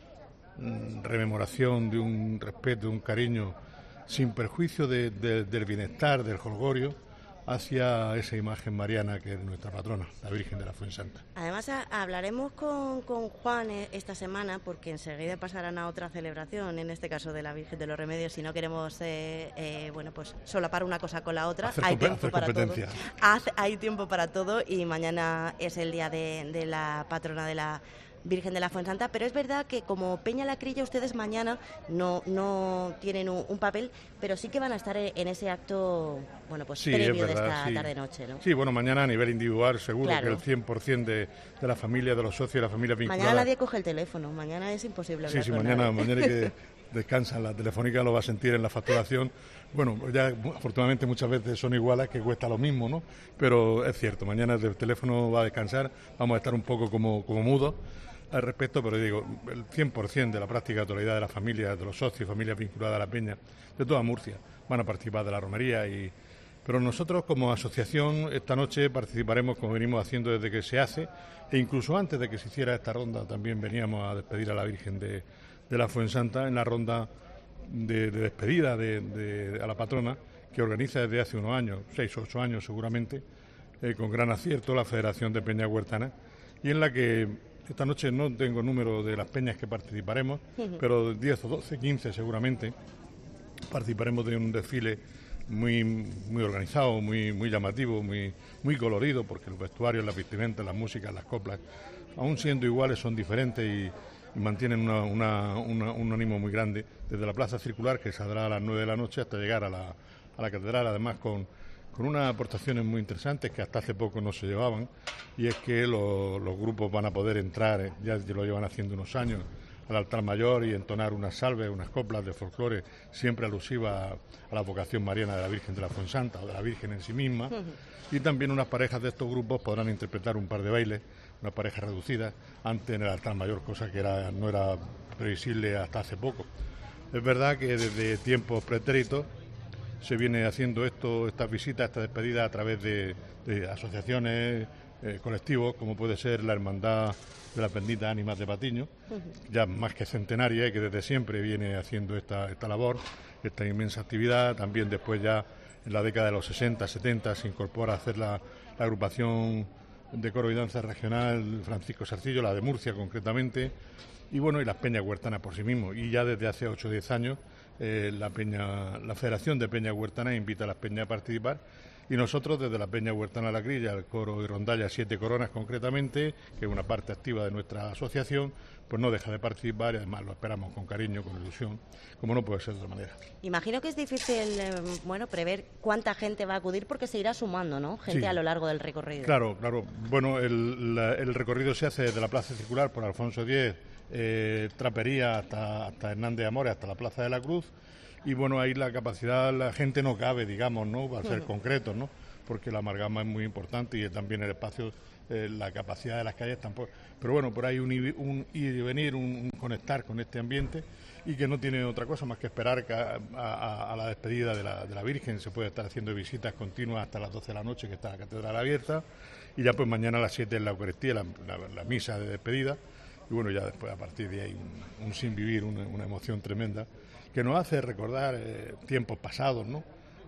mm, rememoración, de un respeto, de un cariño, sin perjuicio de, de, del bienestar, del jolgorio, hacia esa imagen mariana que es nuestra patrona, la Virgen de la Fuensanta. Además, a, hablaremos con, con Juan esta semana, porque enseguida pasarán a otra celebración, en este caso de la Virgen de los Remedios, si no queremos eh, eh, bueno, pues solapar una cosa con la otra. Hacer hay comp- tiempo hacer para todo. Hace, hay tiempo para todo y mañana es el día de, de la patrona de la Virgen de la Fuensanta, pero es verdad que como Peña Lacrilla ustedes mañana no no tienen un, un papel, pero sí que van a estar en ese acto, bueno, pues Sí, previo es verdad, de esta sí. tarde-noche, ¿no? Sí, bueno, mañana a nivel individual seguro Claro. que el cien por ciento de, de la familia, de los socios y la familia vinculada. Mañana nadie coge el teléfono, mañana es imposible Sí, hablar sí, con mañana, nadie. mañana que descansan, la telefónica lo va a sentir en la facturación. Bueno, ya afortunadamente muchas veces son iguales, que cuesta lo mismo, ¿no? Pero es cierto, mañana el teléfono va a descansar, vamos a estar un poco como, como mudos al respecto, pero digo, el cien por ciento de la práctica totalidad de las familias, de los socios, familias vinculadas a la Peña, de toda Murcia, van a participar de la romería. Y pero nosotros como asociación esta noche participaremos, como venimos haciendo desde que se hace, e incluso antes de que se hiciera esta ronda también veníamos a despedir a la Virgen de, de la Fuensanta en la ronda de, de despedida de, de, a la patrona, que organiza desde hace unos años, seis o ocho años seguramente, eh, con gran acierto la Federación de Peñas Huertanas, y en la que esta noche no tengo número de las peñas que participaremos, Ujú. pero diez o doce, quince seguramente participaremos de un desfile muy muy organizado, muy muy llamativo, muy muy colorido, porque el vestuario, las vestimentas, las músicas, las coplas, aún siendo iguales, son diferentes y, y mantienen una, una, una, un ánimo muy grande, desde la Plaza Circular, que saldrá a las nueve de la noche, hasta llegar a la, a la Catedral, además con con unas aportaciones muy interesantes que hasta hace poco no se llevaban, y es que lo, los grupos van a poder entrar, eh, ya lo llevan haciendo unos años, al altar mayor y entonar unas salves, unas coplas de folclore, siempre alusivas a, a la vocación mariana de la Virgen de la Fuensanta o de la Virgen en sí misma. Ujú. Y también unas parejas de estos grupos podrán interpretar un par de bailes, unas parejas reducidas, antes en el altar mayor, cosa que era, no era previsible hasta hace poco. Es verdad que desde tiempos pretéritos se viene haciendo esto, estas visitas, estas despedidas a través de, de asociaciones, eh, colectivos, como puede ser la Hermandad de las Benditas Ánimas de Patiño, ya más que centenaria y que desde siempre viene haciendo esta, esta labor, esta inmensa actividad. También después ya en la década de los sesenta, setenta se incorpora a hacer la, la agrupación de coro y danza regional Francisco Sarcillo, la de Murcia concretamente, y bueno, y las peñas huertanas por sí mismos. Y ya desde hace ocho o diez años eh, la peña, la Federación de Peñas Huertanas invita a las peñas a participar, y nosotros desde la Peña Huertana Lacrilla, el coro y rondalla Siete Coronas concretamente, que es una parte activa de nuestra asociación, pues no deja de participar, y además lo esperamos con cariño, con ilusión, como no puede ser de otra manera. Imagino que es difícil, eh, bueno, prever cuánta gente va a acudir, porque se irá sumando, ¿no? Gente Sí. a lo largo del recorrido. Claro, claro. Bueno, el, la- el recorrido se hace desde la Plaza Circular por Alfonso X, eh, Trapería hasta, hasta Hernández Amores, hasta la Plaza de la Cruz. Y bueno, ahí la capacidad, la gente no cabe, digamos, ¿no? Al ser Ujú. concretos, ¿no? Porque la amalgama es muy importante y también el espacio, eh, la capacidad de las calles tampoco. Pero bueno, por ahí un, ir- un ir y venir, un, un conectar con este ambiente, y que no tiene otra cosa más que esperar que a, a- a la despedida de la, de la Virgen. Se puede estar haciendo visitas continuas hasta las doce de la noche, que está la catedral abierta, y ya pues mañana a las siete en la Eucaristía, la, la- la misa de despedida, y bueno, ya después a partir de ahí un, un sin vivir, una, una emoción tremenda, que nos hace recordar eh, tiempos pasados, ¿no?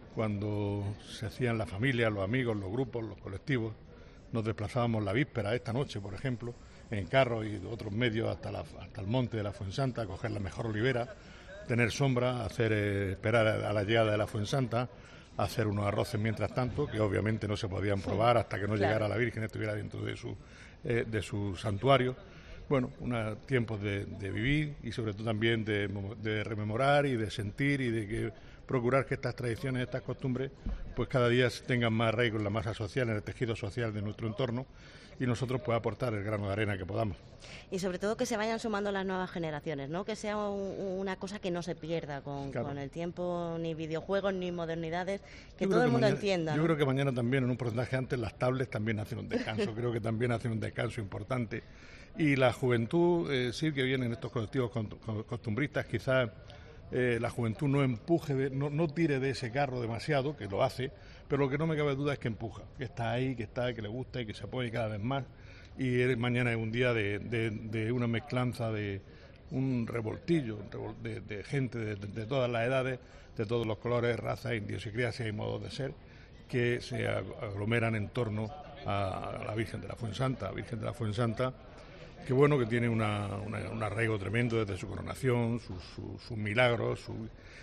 Cuando se hacían las familias, los amigos, los grupos, los colectivos, nos desplazábamos la víspera, esta noche, por ejemplo, en carros y otros medios hasta, la, hasta el monte de la Fuensanta, a coger la mejor olivera, tener sombra, hacer eh, esperar a la llegada de la Fuensanta, hacer unos arroces mientras tanto, que obviamente no se podían probar hasta que no Claro. llegara la Virgen, estuviera dentro de su, eh, de su santuario. Bueno, unos tiempos de, de vivir y sobre todo también de, mo- de rememorar y de sentir, y de que procurar que estas tradiciones, estas costumbres, pues cada día tengan más arraigo en la masa social, en el tejido social de nuestro entorno, y nosotros pues aportar el grano de arena que podamos. Y sobre todo que se vayan sumando las nuevas generaciones, ¿no? Que sea un- una cosa que no se pierda con, Claro. con el tiempo, ni videojuegos, ni modernidades, que Yo todo creo el mundo mañana- entienda, Yo ¿no? creo que mañana también, en un porcentaje antes, las tablets también hacen un descanso. Creo que también hacen un descanso importante. Y la juventud, eh, sí que vienen estos colectivos con- con- costumbristas, quizás eh, la juventud no empuje, de, no, no tire de ese carro demasiado, que lo hace, pero lo que no me cabe duda es que empuja, que está ahí, que está, que le gusta y que se apoye cada vez más. Y el, mañana es un día de, de, de una mezclanza, de un revoltillo de, de gente de, de, de todas las edades, de todos los colores, razas, idiosincrasias y modos de ser, que se aglomeran en torno a, a la Virgen de la Fuensanta, Virgen de la Fuensanta, que bueno, que tiene una, una, un arraigo tremendo desde su coronación, sus su, su milagros, su,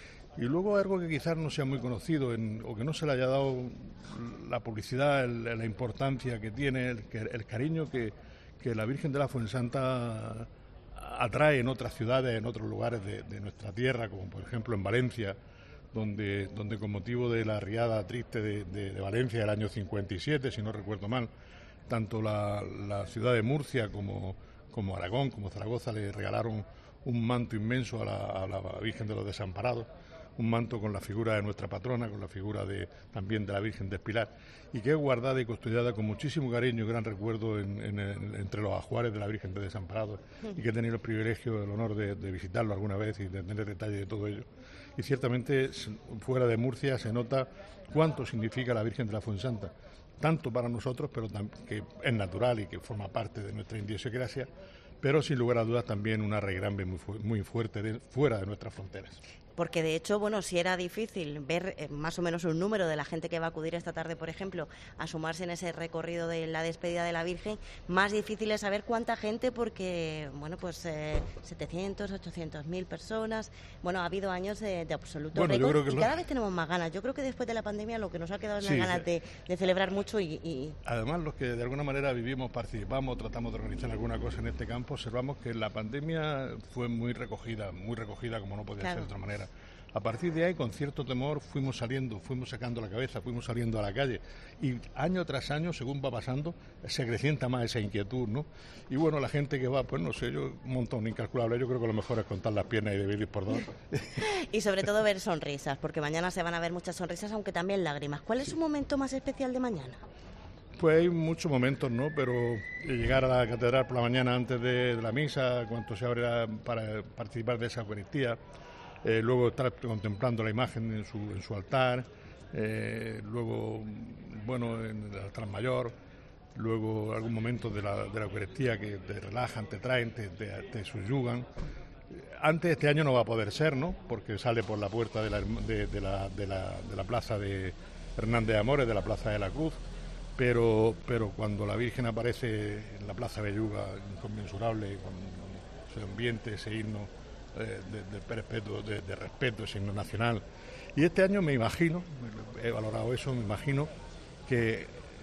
y luego algo que quizás no sea muy conocido en, o que no se le haya dado la publicidad, el, la importancia que tiene, el, el cariño que, que la Virgen de la Fuensanta atrae en otras ciudades, en otros lugares de, de nuestra tierra, como por ejemplo en Valencia, donde, donde con motivo de la riada triste de, de, de Valencia del año cincuenta y siete, si no recuerdo mal, tanto la, la ciudad de Murcia como, como Aragón, como Zaragoza, le regalaron un manto inmenso a la, a la Virgen de los Desamparados, un manto con la figura de nuestra patrona, con la figura de, también de la Virgen del Pilar, y que es guardada y custodiada con muchísimo cariño y gran recuerdo en, en el, entre los ajuares de la Virgen de Desamparados, y que he tenido el privilegio, el honor de, de visitarlo alguna vez y de tener detalles de todo ello. Y ciertamente fuera de Murcia se nota cuánto significa la Virgen de la Fuensanta, tanto para nosotros, pero que es natural y que forma parte de nuestra idiosincrasia, pero sin lugar a dudas también una arraigambre muy, fu muy fuerte de, fuera de nuestras fronteras. Porque de hecho, bueno, si era difícil ver eh, más o menos un número de la gente que va a acudir esta tarde, por ejemplo, a sumarse en ese recorrido de la despedida de la Virgen, más difícil es saber cuánta gente, porque, bueno, pues eh, setecientos, ochocientos mil personas. Bueno, ha habido años de, de absoluto bueno, récord yo creo que y lo... cada vez tenemos más ganas. Yo creo que después de la pandemia lo que nos ha quedado es sí, las ganas sí. de, de celebrar mucho y, y... Además, los que de alguna manera vivimos, participamos, tratamos de organizar alguna cosa en este campo, observamos que la pandemia fue muy recogida, muy recogida como no podía claro. ser de otra manera. A partir de ahí, con cierto temor, fuimos saliendo, fuimos sacando la cabeza, fuimos saliendo a la calle. Y año tras año, según va pasando, se acrecienta más esa inquietud, ¿no? Y bueno, la gente que va, pues no sé, yo un montón incalculable. Yo creo que lo mejor es contar las piernas y dividir por dos. Y sobre todo ver sonrisas, porque mañana se van a ver muchas sonrisas, aunque también lágrimas. ¿Cuál es su momento más especial de mañana? Pues hay muchos momentos, ¿no? Pero llegar a la catedral por la mañana antes de, de la misa, cuando se abre para participar de esa Eucaristía, Eh, luego estar contemplando la imagen en su, en su altar, eh, luego, bueno, en el altar mayor, luego algún momento de la, de la Eucaristía que te relajan, te traen, te, te, te subyugan. Antes este año no va a poder ser, ¿no? Porque sale por la puerta de la, de, de la, de la, de la plaza de Hernández de Amores, de la Plaza de la Cruz, pero, pero cuando la Virgen aparece en la Plaza Belluga, inconmensurable, con ese ambiente, ese himno, De, de, de, respeto, de, de respeto, ese himno nacional. Y este año me imagino, he valorado eso, me imagino que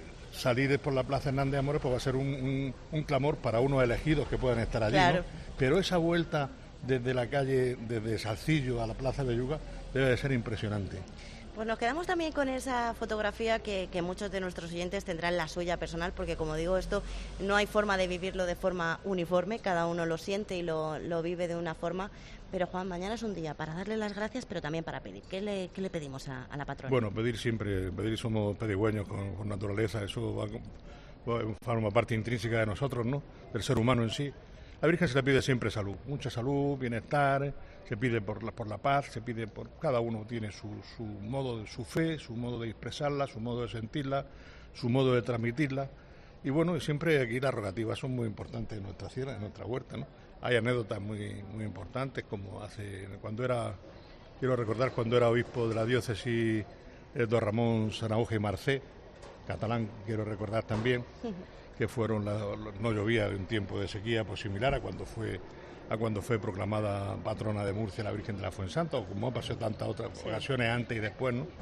salir por la Plaza Hernández de Amores pues va a ser un, un, un clamor para unos elegidos que puedan estar allí, claro. ¿no? Pero esa vuelta desde la calle, desde Salcillo a la Plaza Belluga, debe de ser impresionante. Pues nos quedamos también con esa fotografía que, que muchos de nuestros oyentes tendrán la suya personal, porque como digo, esto no hay forma de vivirlo de forma uniforme, cada uno lo siente y lo, lo vive de una forma. Pero Juan, mañana es un día para darle las gracias, pero también para pedir. ¿Qué le, qué le pedimos a, a la patrona? Bueno, pedir siempre, pedir somos pedigüeños con, con naturaleza, eso va, va, forma parte intrínseca de nosotros, ¿no? Del ser humano en sí. A la Virgen se le pide siempre salud, mucha salud, bienestar, se pide por la, por la paz, se pide por... Cada uno tiene su, su modo, de, su fe, su modo de expresarla, su modo de sentirla, su modo de transmitirla. Y bueno, siempre aquí las rogativas son muy importantes en nuestra sierra, en nuestra huerta, ¿no? Hay anécdotas muy, muy importantes, como hace... Cuando era... Quiero recordar cuando era obispo de la diócesis eh, don Ramón Sanaúja y Marcé, catalán, quiero recordar también, que fueron la, no llovía de un tiempo de sequía pues similar a cuando fue a cuando fue proclamada patrona de Murcia la Virgen de la Fuensanta, o como ha pasado tantas otras sí. ocasiones antes y después, ¿no?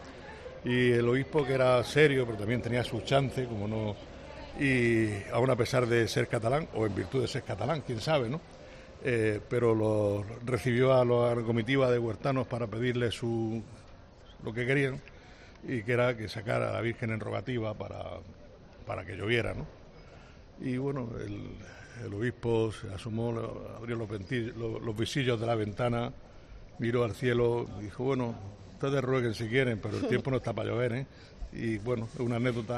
Y el obispo, que era serio pero también tenía sus chances, como no, y aún a pesar de ser catalán o en virtud de ser catalán, quién sabe, ¿no? Eh, pero lo recibió a la comitiva de huertanos para pedirle su lo que querían, y que era que sacara a la Virgen en rogativa para para que lloviera, ¿no? Y bueno, el, el obispo se asomó, abrió los, ventillos, los, los visillos de la ventana, miró al cielo y dijo, bueno, ustedes rueguen si quieren, pero el tiempo no está para llover, ¿eh? Y bueno, es una anécdota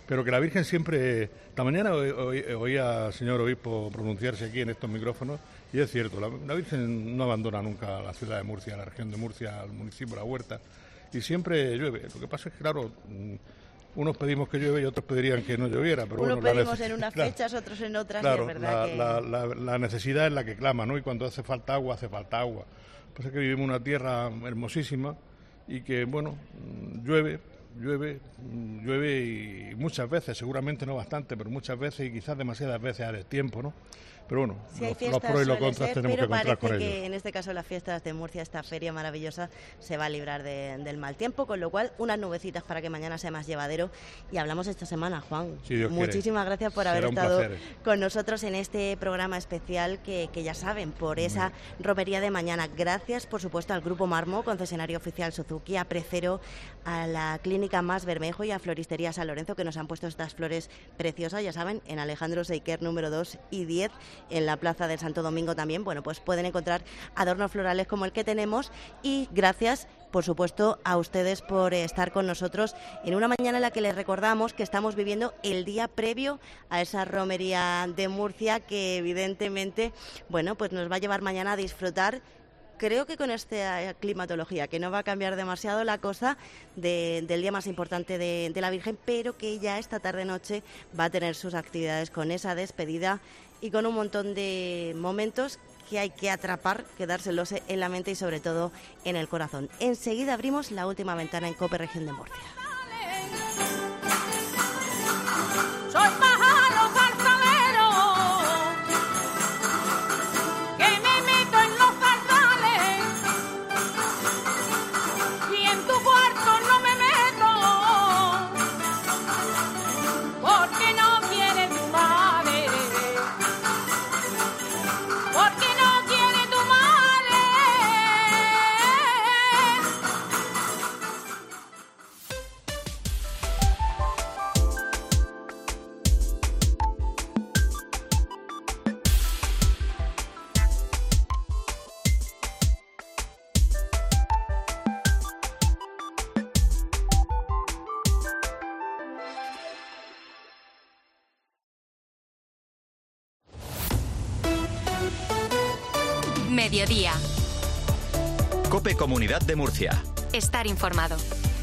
pero que la Virgen siempre... Esta mañana oía al señor obispo pronunciarse aquí en estos micrófonos, y es cierto, la, la Virgen no abandona nunca la ciudad de Murcia, la región de Murcia, el municipio de La Huerta, y siempre llueve. Lo que pasa es que, claro, unos pedimos que llueve y otros pedirían que no lloviera. Pero Unos bueno, pedimos la en unas claro, fechas, otros en otras, claro, y es verdad la, que... La, la, la necesidad es la que clama, ¿no? Y cuando hace falta agua, hace falta agua. Lo que pasa es que vivimos en una tierra hermosísima y que, bueno, llueve, llueve, llueve y muchas veces, seguramente no bastante, pero muchas veces y quizás demasiadas veces a destiempo, ¿no? Pero bueno, si los, hay fiestas, los pros y los contras ser, tenemos que contar con ellos. Pero parece que en este caso las fiestas de Murcia, esta feria maravillosa, se va a librar de, del mal tiempo, con lo cual unas nubecitas para que mañana sea más llevadero. Y hablamos esta semana, Juan. Si Dios Muchísimas quiere. gracias por Será haber estado placer. con nosotros en este programa especial que, que ya saben, por esa romería de mañana. Gracias, por supuesto, al Grupo Marmo, concesionario oficial Suzuki, a Precero, a la Clínica Más Bermejo y a Floristería San Lorenzo, que nos han puesto estas flores preciosas, ya saben, en Alejandro Seiker número dos y diez, en la plaza de Santo Domingo también. Bueno, pues pueden encontrar adornos florales como el que tenemos, y gracias, por supuesto, a ustedes por estar con nosotros en una mañana en la que les recordamos que estamos viviendo el día previo a esa romería de Murcia, que evidentemente, bueno, pues nos va a llevar mañana a disfrutar, creo que con esta climatología, que no va a cambiar demasiado la cosa de, del día más importante de, de la Virgen, pero que ya esta tarde-noche va a tener sus actividades con esa despedida y con un montón de momentos que hay que atrapar, quedárselos en la mente y sobre todo en el corazón. Enseguida abrimos la última ventana en COPE Región de Murcia. Soy pájaro zarzalero, que me meto en los zarzales, y en tu cuarto no me meto, porque no quiere tu madre, porque no quiere tu madre. Mediodía. COPE Comunidad de Murcia. Estar informado.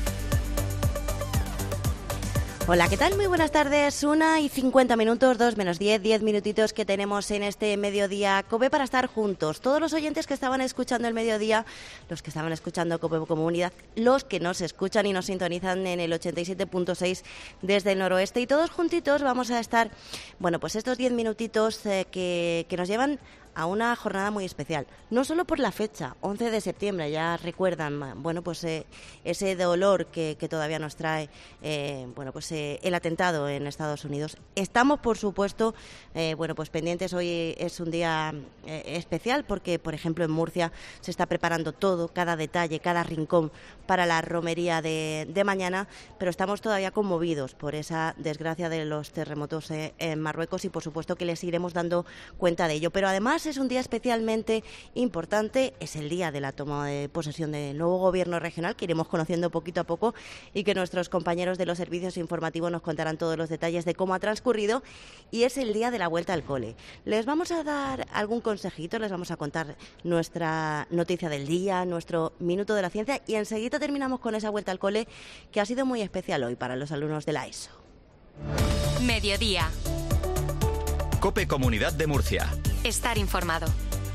Hola, ¿qué tal? Muy buenas tardes. Una y cincuenta minutos, dos menos diez, diez minutitos que tenemos en este mediodía COPE para estar juntos. Todos los oyentes que estaban escuchando el mediodía, los que estaban escuchando COPE Comunidad, los que nos escuchan y nos sintonizan en el ochenta y siete punto seis desde el noroeste, y todos juntitos vamos a estar, bueno, pues estos diez minutitos eh, que, que nos llevan a una jornada muy especial, no solo por la fecha, once de septiembre, ya recuerdan, bueno, pues eh, ese dolor que, que todavía nos trae, eh, bueno, pues eh, el atentado en Estados Unidos. Estamos, por supuesto, eh, bueno, pues pendientes. Hoy es un día eh, especial porque, por ejemplo, en Murcia se está preparando todo, cada detalle, cada rincón para la romería de, de mañana, pero estamos todavía conmovidos por esa desgracia de los terremotos eh, en Marruecos, y por supuesto que les iremos dando cuenta de ello. Pero además es un día especialmente importante, es el día de la toma de posesión del nuevo gobierno regional, que iremos conociendo poquito a poco y que nuestros compañeros de los servicios informativos nos contarán todos los detalles de cómo ha transcurrido, y es el día de la vuelta al cole. Les vamos a dar algún consejito, les vamos a contar nuestra noticia del día, nuestro minuto de la ciencia, y enseguida terminamos con esa vuelta al cole que ha sido muy especial hoy para los alumnos de la ESO. Mediodía. COPE Comunidad de Murcia. Estar informado.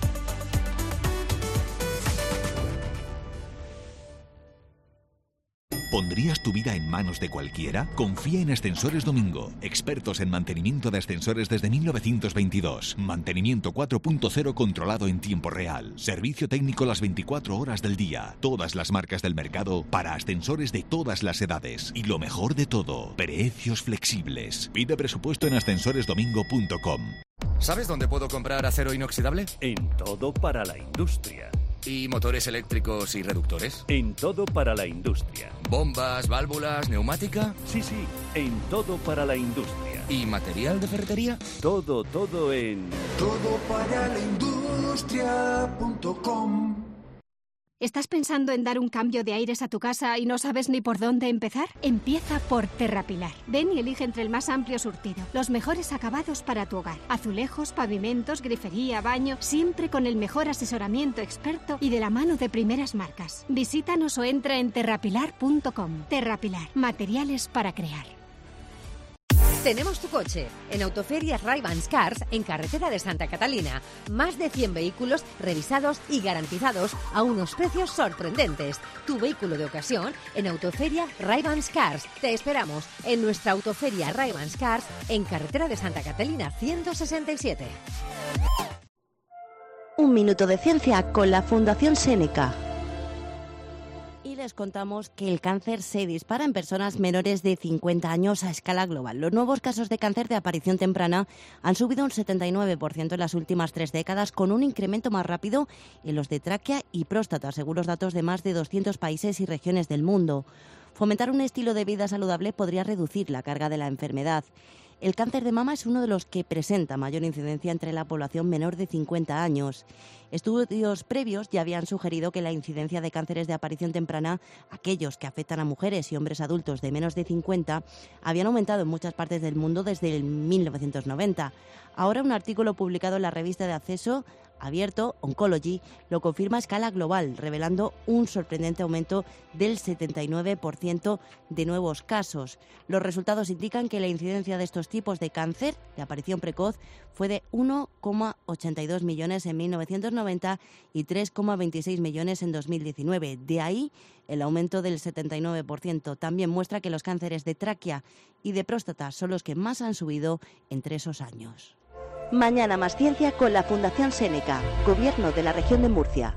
¿Pondrías tu vida en manos de cualquiera? Confía en Ascensores Domingo, expertos en mantenimiento de ascensores desde mil novecientos veintidós. Mantenimiento cuatro punto cero controlado en tiempo real. Servicio técnico las veinticuatro horas del día. Todas las marcas del mercado para ascensores de todas las edades. Y lo mejor de todo, precios flexibles. Pide presupuesto en ascensores domingo punto com. ¿Sabes dónde puedo comprar acero inoxidable? En Todo para la Industria. ¿Y motores eléctricos y reductores? En Todo para la Industria. ¿Bombas, válvulas, neumática? Sí, sí, en Todo para la Industria. ¿Y material de ferretería? Todo, todo en... todo para la industria punto com. ¿Estás pensando en dar un cambio de aires a tu casa y no sabes ni por dónde empezar? Empieza por Terrapilar. Ven y elige entre el más amplio surtido, los mejores acabados para tu hogar. Azulejos, pavimentos, grifería, baño, siempre con el mejor asesoramiento experto y de la mano de primeras marcas. Visítanos o entra en terrapilar punto com. Terrapilar, materiales para crear. Tenemos tu coche. En Autoferias Ray-Bans Cars, en carretera de Santa Catalina. Más de cien vehículos revisados y garantizados a unos precios sorprendentes. Tu vehículo de ocasión en Autoferias Ray-Bans Cars. Te esperamos en nuestra Autoferia Ray-Bans Cars, en carretera de Santa Catalina ciento sesenta y siete. Un minuto de ciencia con la Fundación Séneca. Y les contamos que el cáncer se dispara en personas menores de cincuenta años a escala global. Los nuevos casos de cáncer de aparición temprana han subido un setenta y nueve por ciento en las últimas tres décadas, con un incremento más rápido en los de tráquea y próstata, según los datos de más de doscientos países y regiones del mundo. Fomentar un estilo de vida saludable podría reducir la carga de la enfermedad. El cáncer de mama es uno de los que presenta mayor incidencia entre la población menor de cincuenta años. Estudios previos ya habían sugerido que la incidencia de cánceres de aparición temprana, aquellos que afectan a mujeres y hombres adultos de menos de cincuenta, habían aumentado en muchas partes del mundo desde el mil novecientos noventa. Ahora, un artículo publicado en la revista de acceso abierto, Oncology, lo confirma a escala global, revelando un sorprendente aumento del setenta y nueve por ciento de nuevos casos. Los resultados indican que la incidencia de estos tipos de cáncer de aparición precoz fue de uno coma ochenta y dos millones en mil novecientos noventa y tres coma veintiséis millones en dos mil diecinueve. De ahí el aumento del setenta y nueve por ciento. También muestra que los cánceres de tráquea y de próstata son los que más han subido entre esos años. Mañana más ciencia con la Fundación Séneca, Gobierno de la Región de Murcia.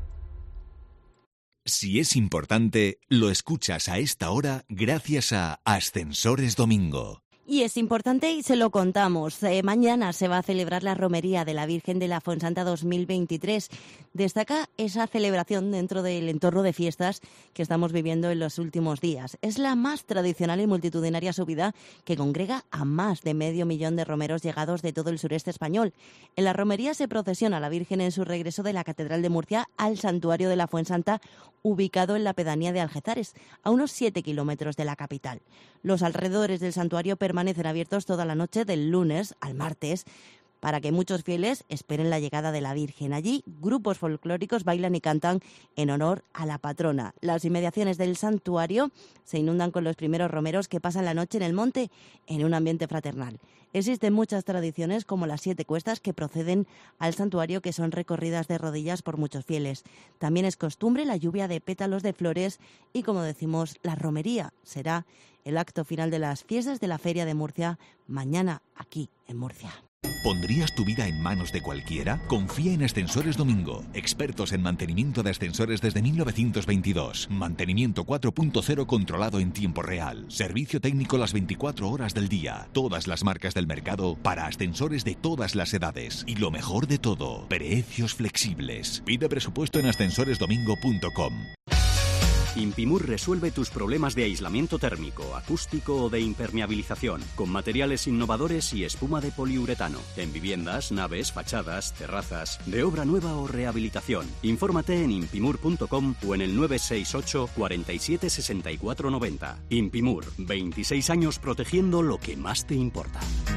Si es importante, lo escuchas a esta hora gracias a Ascensores Domingo. Y es importante y se lo contamos. Eh, mañana se va a celebrar la Romería de la Virgen de la Fuensanta dos mil veintitrés. Destaca esa celebración dentro del entorno de fiestas que estamos viviendo en los últimos días. Es la más tradicional y multitudinaria subida que congrega a más de medio millón de romeros llegados de todo el sureste español. En la romería se procesiona a la Virgen en su regreso de la Catedral de Murcia al Santuario de la Fuensanta, ubicado en la pedanía de Algeciras, a unos siete kilómetros de la capital. Los alrededores del santuario permanecen abiertos toda la noche del lunes al martes para que muchos fieles esperen la llegada de la Virgen. Allí, grupos folclóricos bailan y cantan en honor a la patrona. Las inmediaciones del santuario se inundan con los primeros romeros que pasan la noche en el monte en un ambiente fraternal. Existen muchas tradiciones como las siete cuestas que proceden al santuario, que son recorridas de rodillas por muchos fieles. También es costumbre la lluvia de pétalos de flores y, como decimos, la romería será el acto final de las fiestas de la Feria de Murcia mañana aquí en Murcia. ¿Pondrías tu vida en manos de cualquiera? Confía en Ascensores Domingo, expertos en mantenimiento de ascensores desde mil novecientos veintidós. Mantenimiento cuatro punto cero controlado en tiempo real. Servicio técnico las veinticuatro horas del día. Todas las marcas del mercado para ascensores de todas las edades. Y lo mejor de todo, precios flexibles. Pide presupuesto en ascensores domingo punto com. Impimur resuelve tus problemas de aislamiento térmico, acústico o de impermeabilización, con materiales innovadores y espuma de poliuretano, en viviendas, naves, fachadas, terrazas, de obra nueva o rehabilitación. Infórmate en impimur punto com o en el nueve seis ocho, cuarenta y siete, sesenta y cuatro noventa. Impimur, veintiséis años protegiendo lo que más te importa.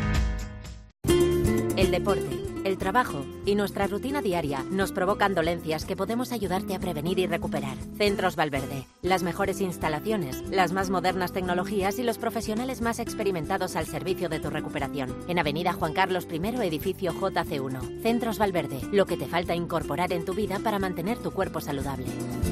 El deporte, el trabajo y nuestra rutina diaria nos provocan dolencias que podemos ayudarte a prevenir y recuperar. Centros Valverde, las mejores instalaciones, las más modernas tecnologías y los profesionales más experimentados al servicio de tu recuperación. En Avenida Juan Carlos primero, edificio J C uno. Centros Valverde, lo que te falta incorporar en tu vida para mantener tu cuerpo saludable.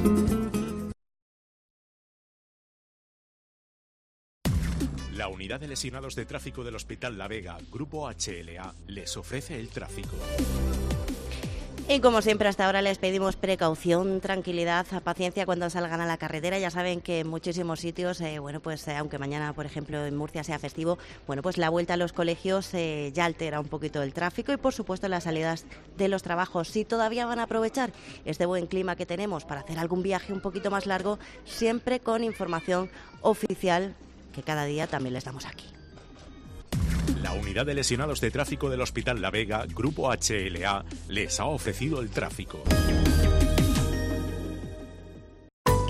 La Unidad de Lesionados de Tráfico del Hospital La Vega, Grupo H L A, les ofrece el tráfico. Y como siempre hasta ahora les pedimos precaución, tranquilidad, paciencia cuando salgan a la carretera. Ya saben que en muchísimos sitios, eh, bueno pues eh, aunque mañana por ejemplo en Murcia sea festivo, bueno pues la vuelta a los colegios eh, ya altera un poquito el tráfico y por supuesto las salidas de los trabajos. Si todavía van a aprovechar este buen clima que tenemos para hacer algún viaje un poquito más largo, siempre con información oficial que cada día también les damos aquí. La Unidad de Lesionados de Tráfico del Hospital La Vega, Grupo H L A, les ha ofrecido el tráfico.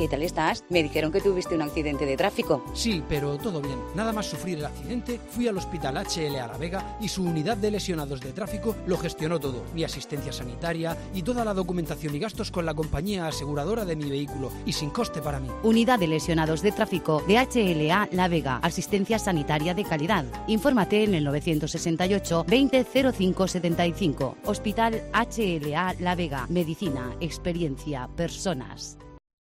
¿Qué tal estás? Me dijeron que tuviste un accidente de tráfico. Sí, pero todo bien. Nada más sufrir el accidente, fui al Hospital H L A La Vega y su unidad de lesionados de tráfico lo gestionó todo. Mi asistencia sanitaria y toda la documentación y gastos con la compañía aseguradora de mi vehículo y sin coste para mí. Unidad de lesionados de tráfico de H L A La Vega. Asistencia sanitaria de calidad. Infórmate en el novecientos sesenta y ocho veinte cero cinco setenta y cinco. Hospital H L A La Vega. Medicina, experiencia, personas.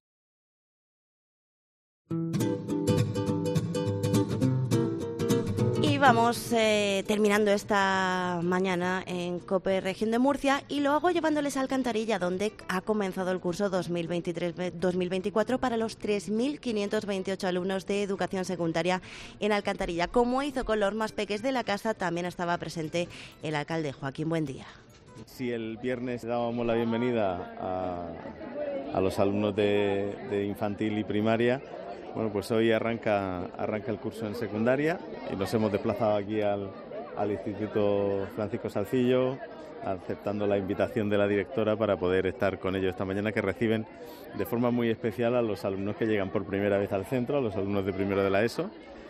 Y vamos eh, terminando esta mañana en COPE Región de Murcia y lo hago llevándoles a Alcantarilla, donde ha comenzado el curso dos mil veintitrés dos mil veinticuatro para los tres mil quinientos veintiocho alumnos de educación secundaria en Alcantarilla. Como hizo con los más peques de la casa, también estaba presente el alcalde Joaquín Buendía. Si el viernes dábamos la bienvenida a, a los alumnos de, de infantil y primaria, bueno, pues hoy arranca, arranca el curso en secundaria y nos hemos desplazado aquí al, al Instituto Francisco Salcillo, aceptando la invitación de la directora para poder estar con ellos esta mañana, que reciben de forma muy especial a los alumnos que llegan por primera vez al centro, a los alumnos de primero de la ESO.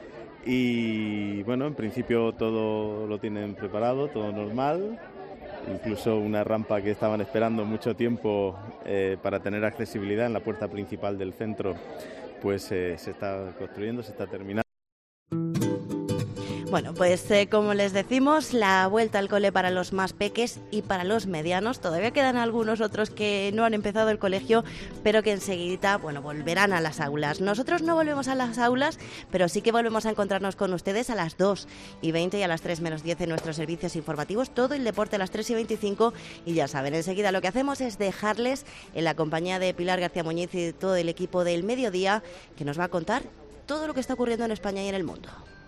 Y bueno, en principio todo lo tienen preparado, todo normal, incluso una rampa que estaban esperando mucho tiempo eh, para tener accesibilidad en la puerta principal del centro, pues eh, se está construyendo, se está terminando. Bueno, pues eh, como les decimos, la vuelta al cole para los más peques y para los medianos. Todavía quedan algunos otros que no han empezado el colegio, pero que enseguida, bueno, volverán a las aulas. Nosotros no volvemos a las aulas, pero sí que volvemos a encontrarnos con ustedes a las dos y veinte y a las tres menos diez en nuestros servicios informativos. Todo el deporte a las tres y veinticinco. Y ya saben, enseguida lo que hacemos es dejarles en la compañía de Pilar García Muñiz y de todo el equipo del Mediodía, que nos va a contar todo lo que está ocurriendo en España y en el mundo.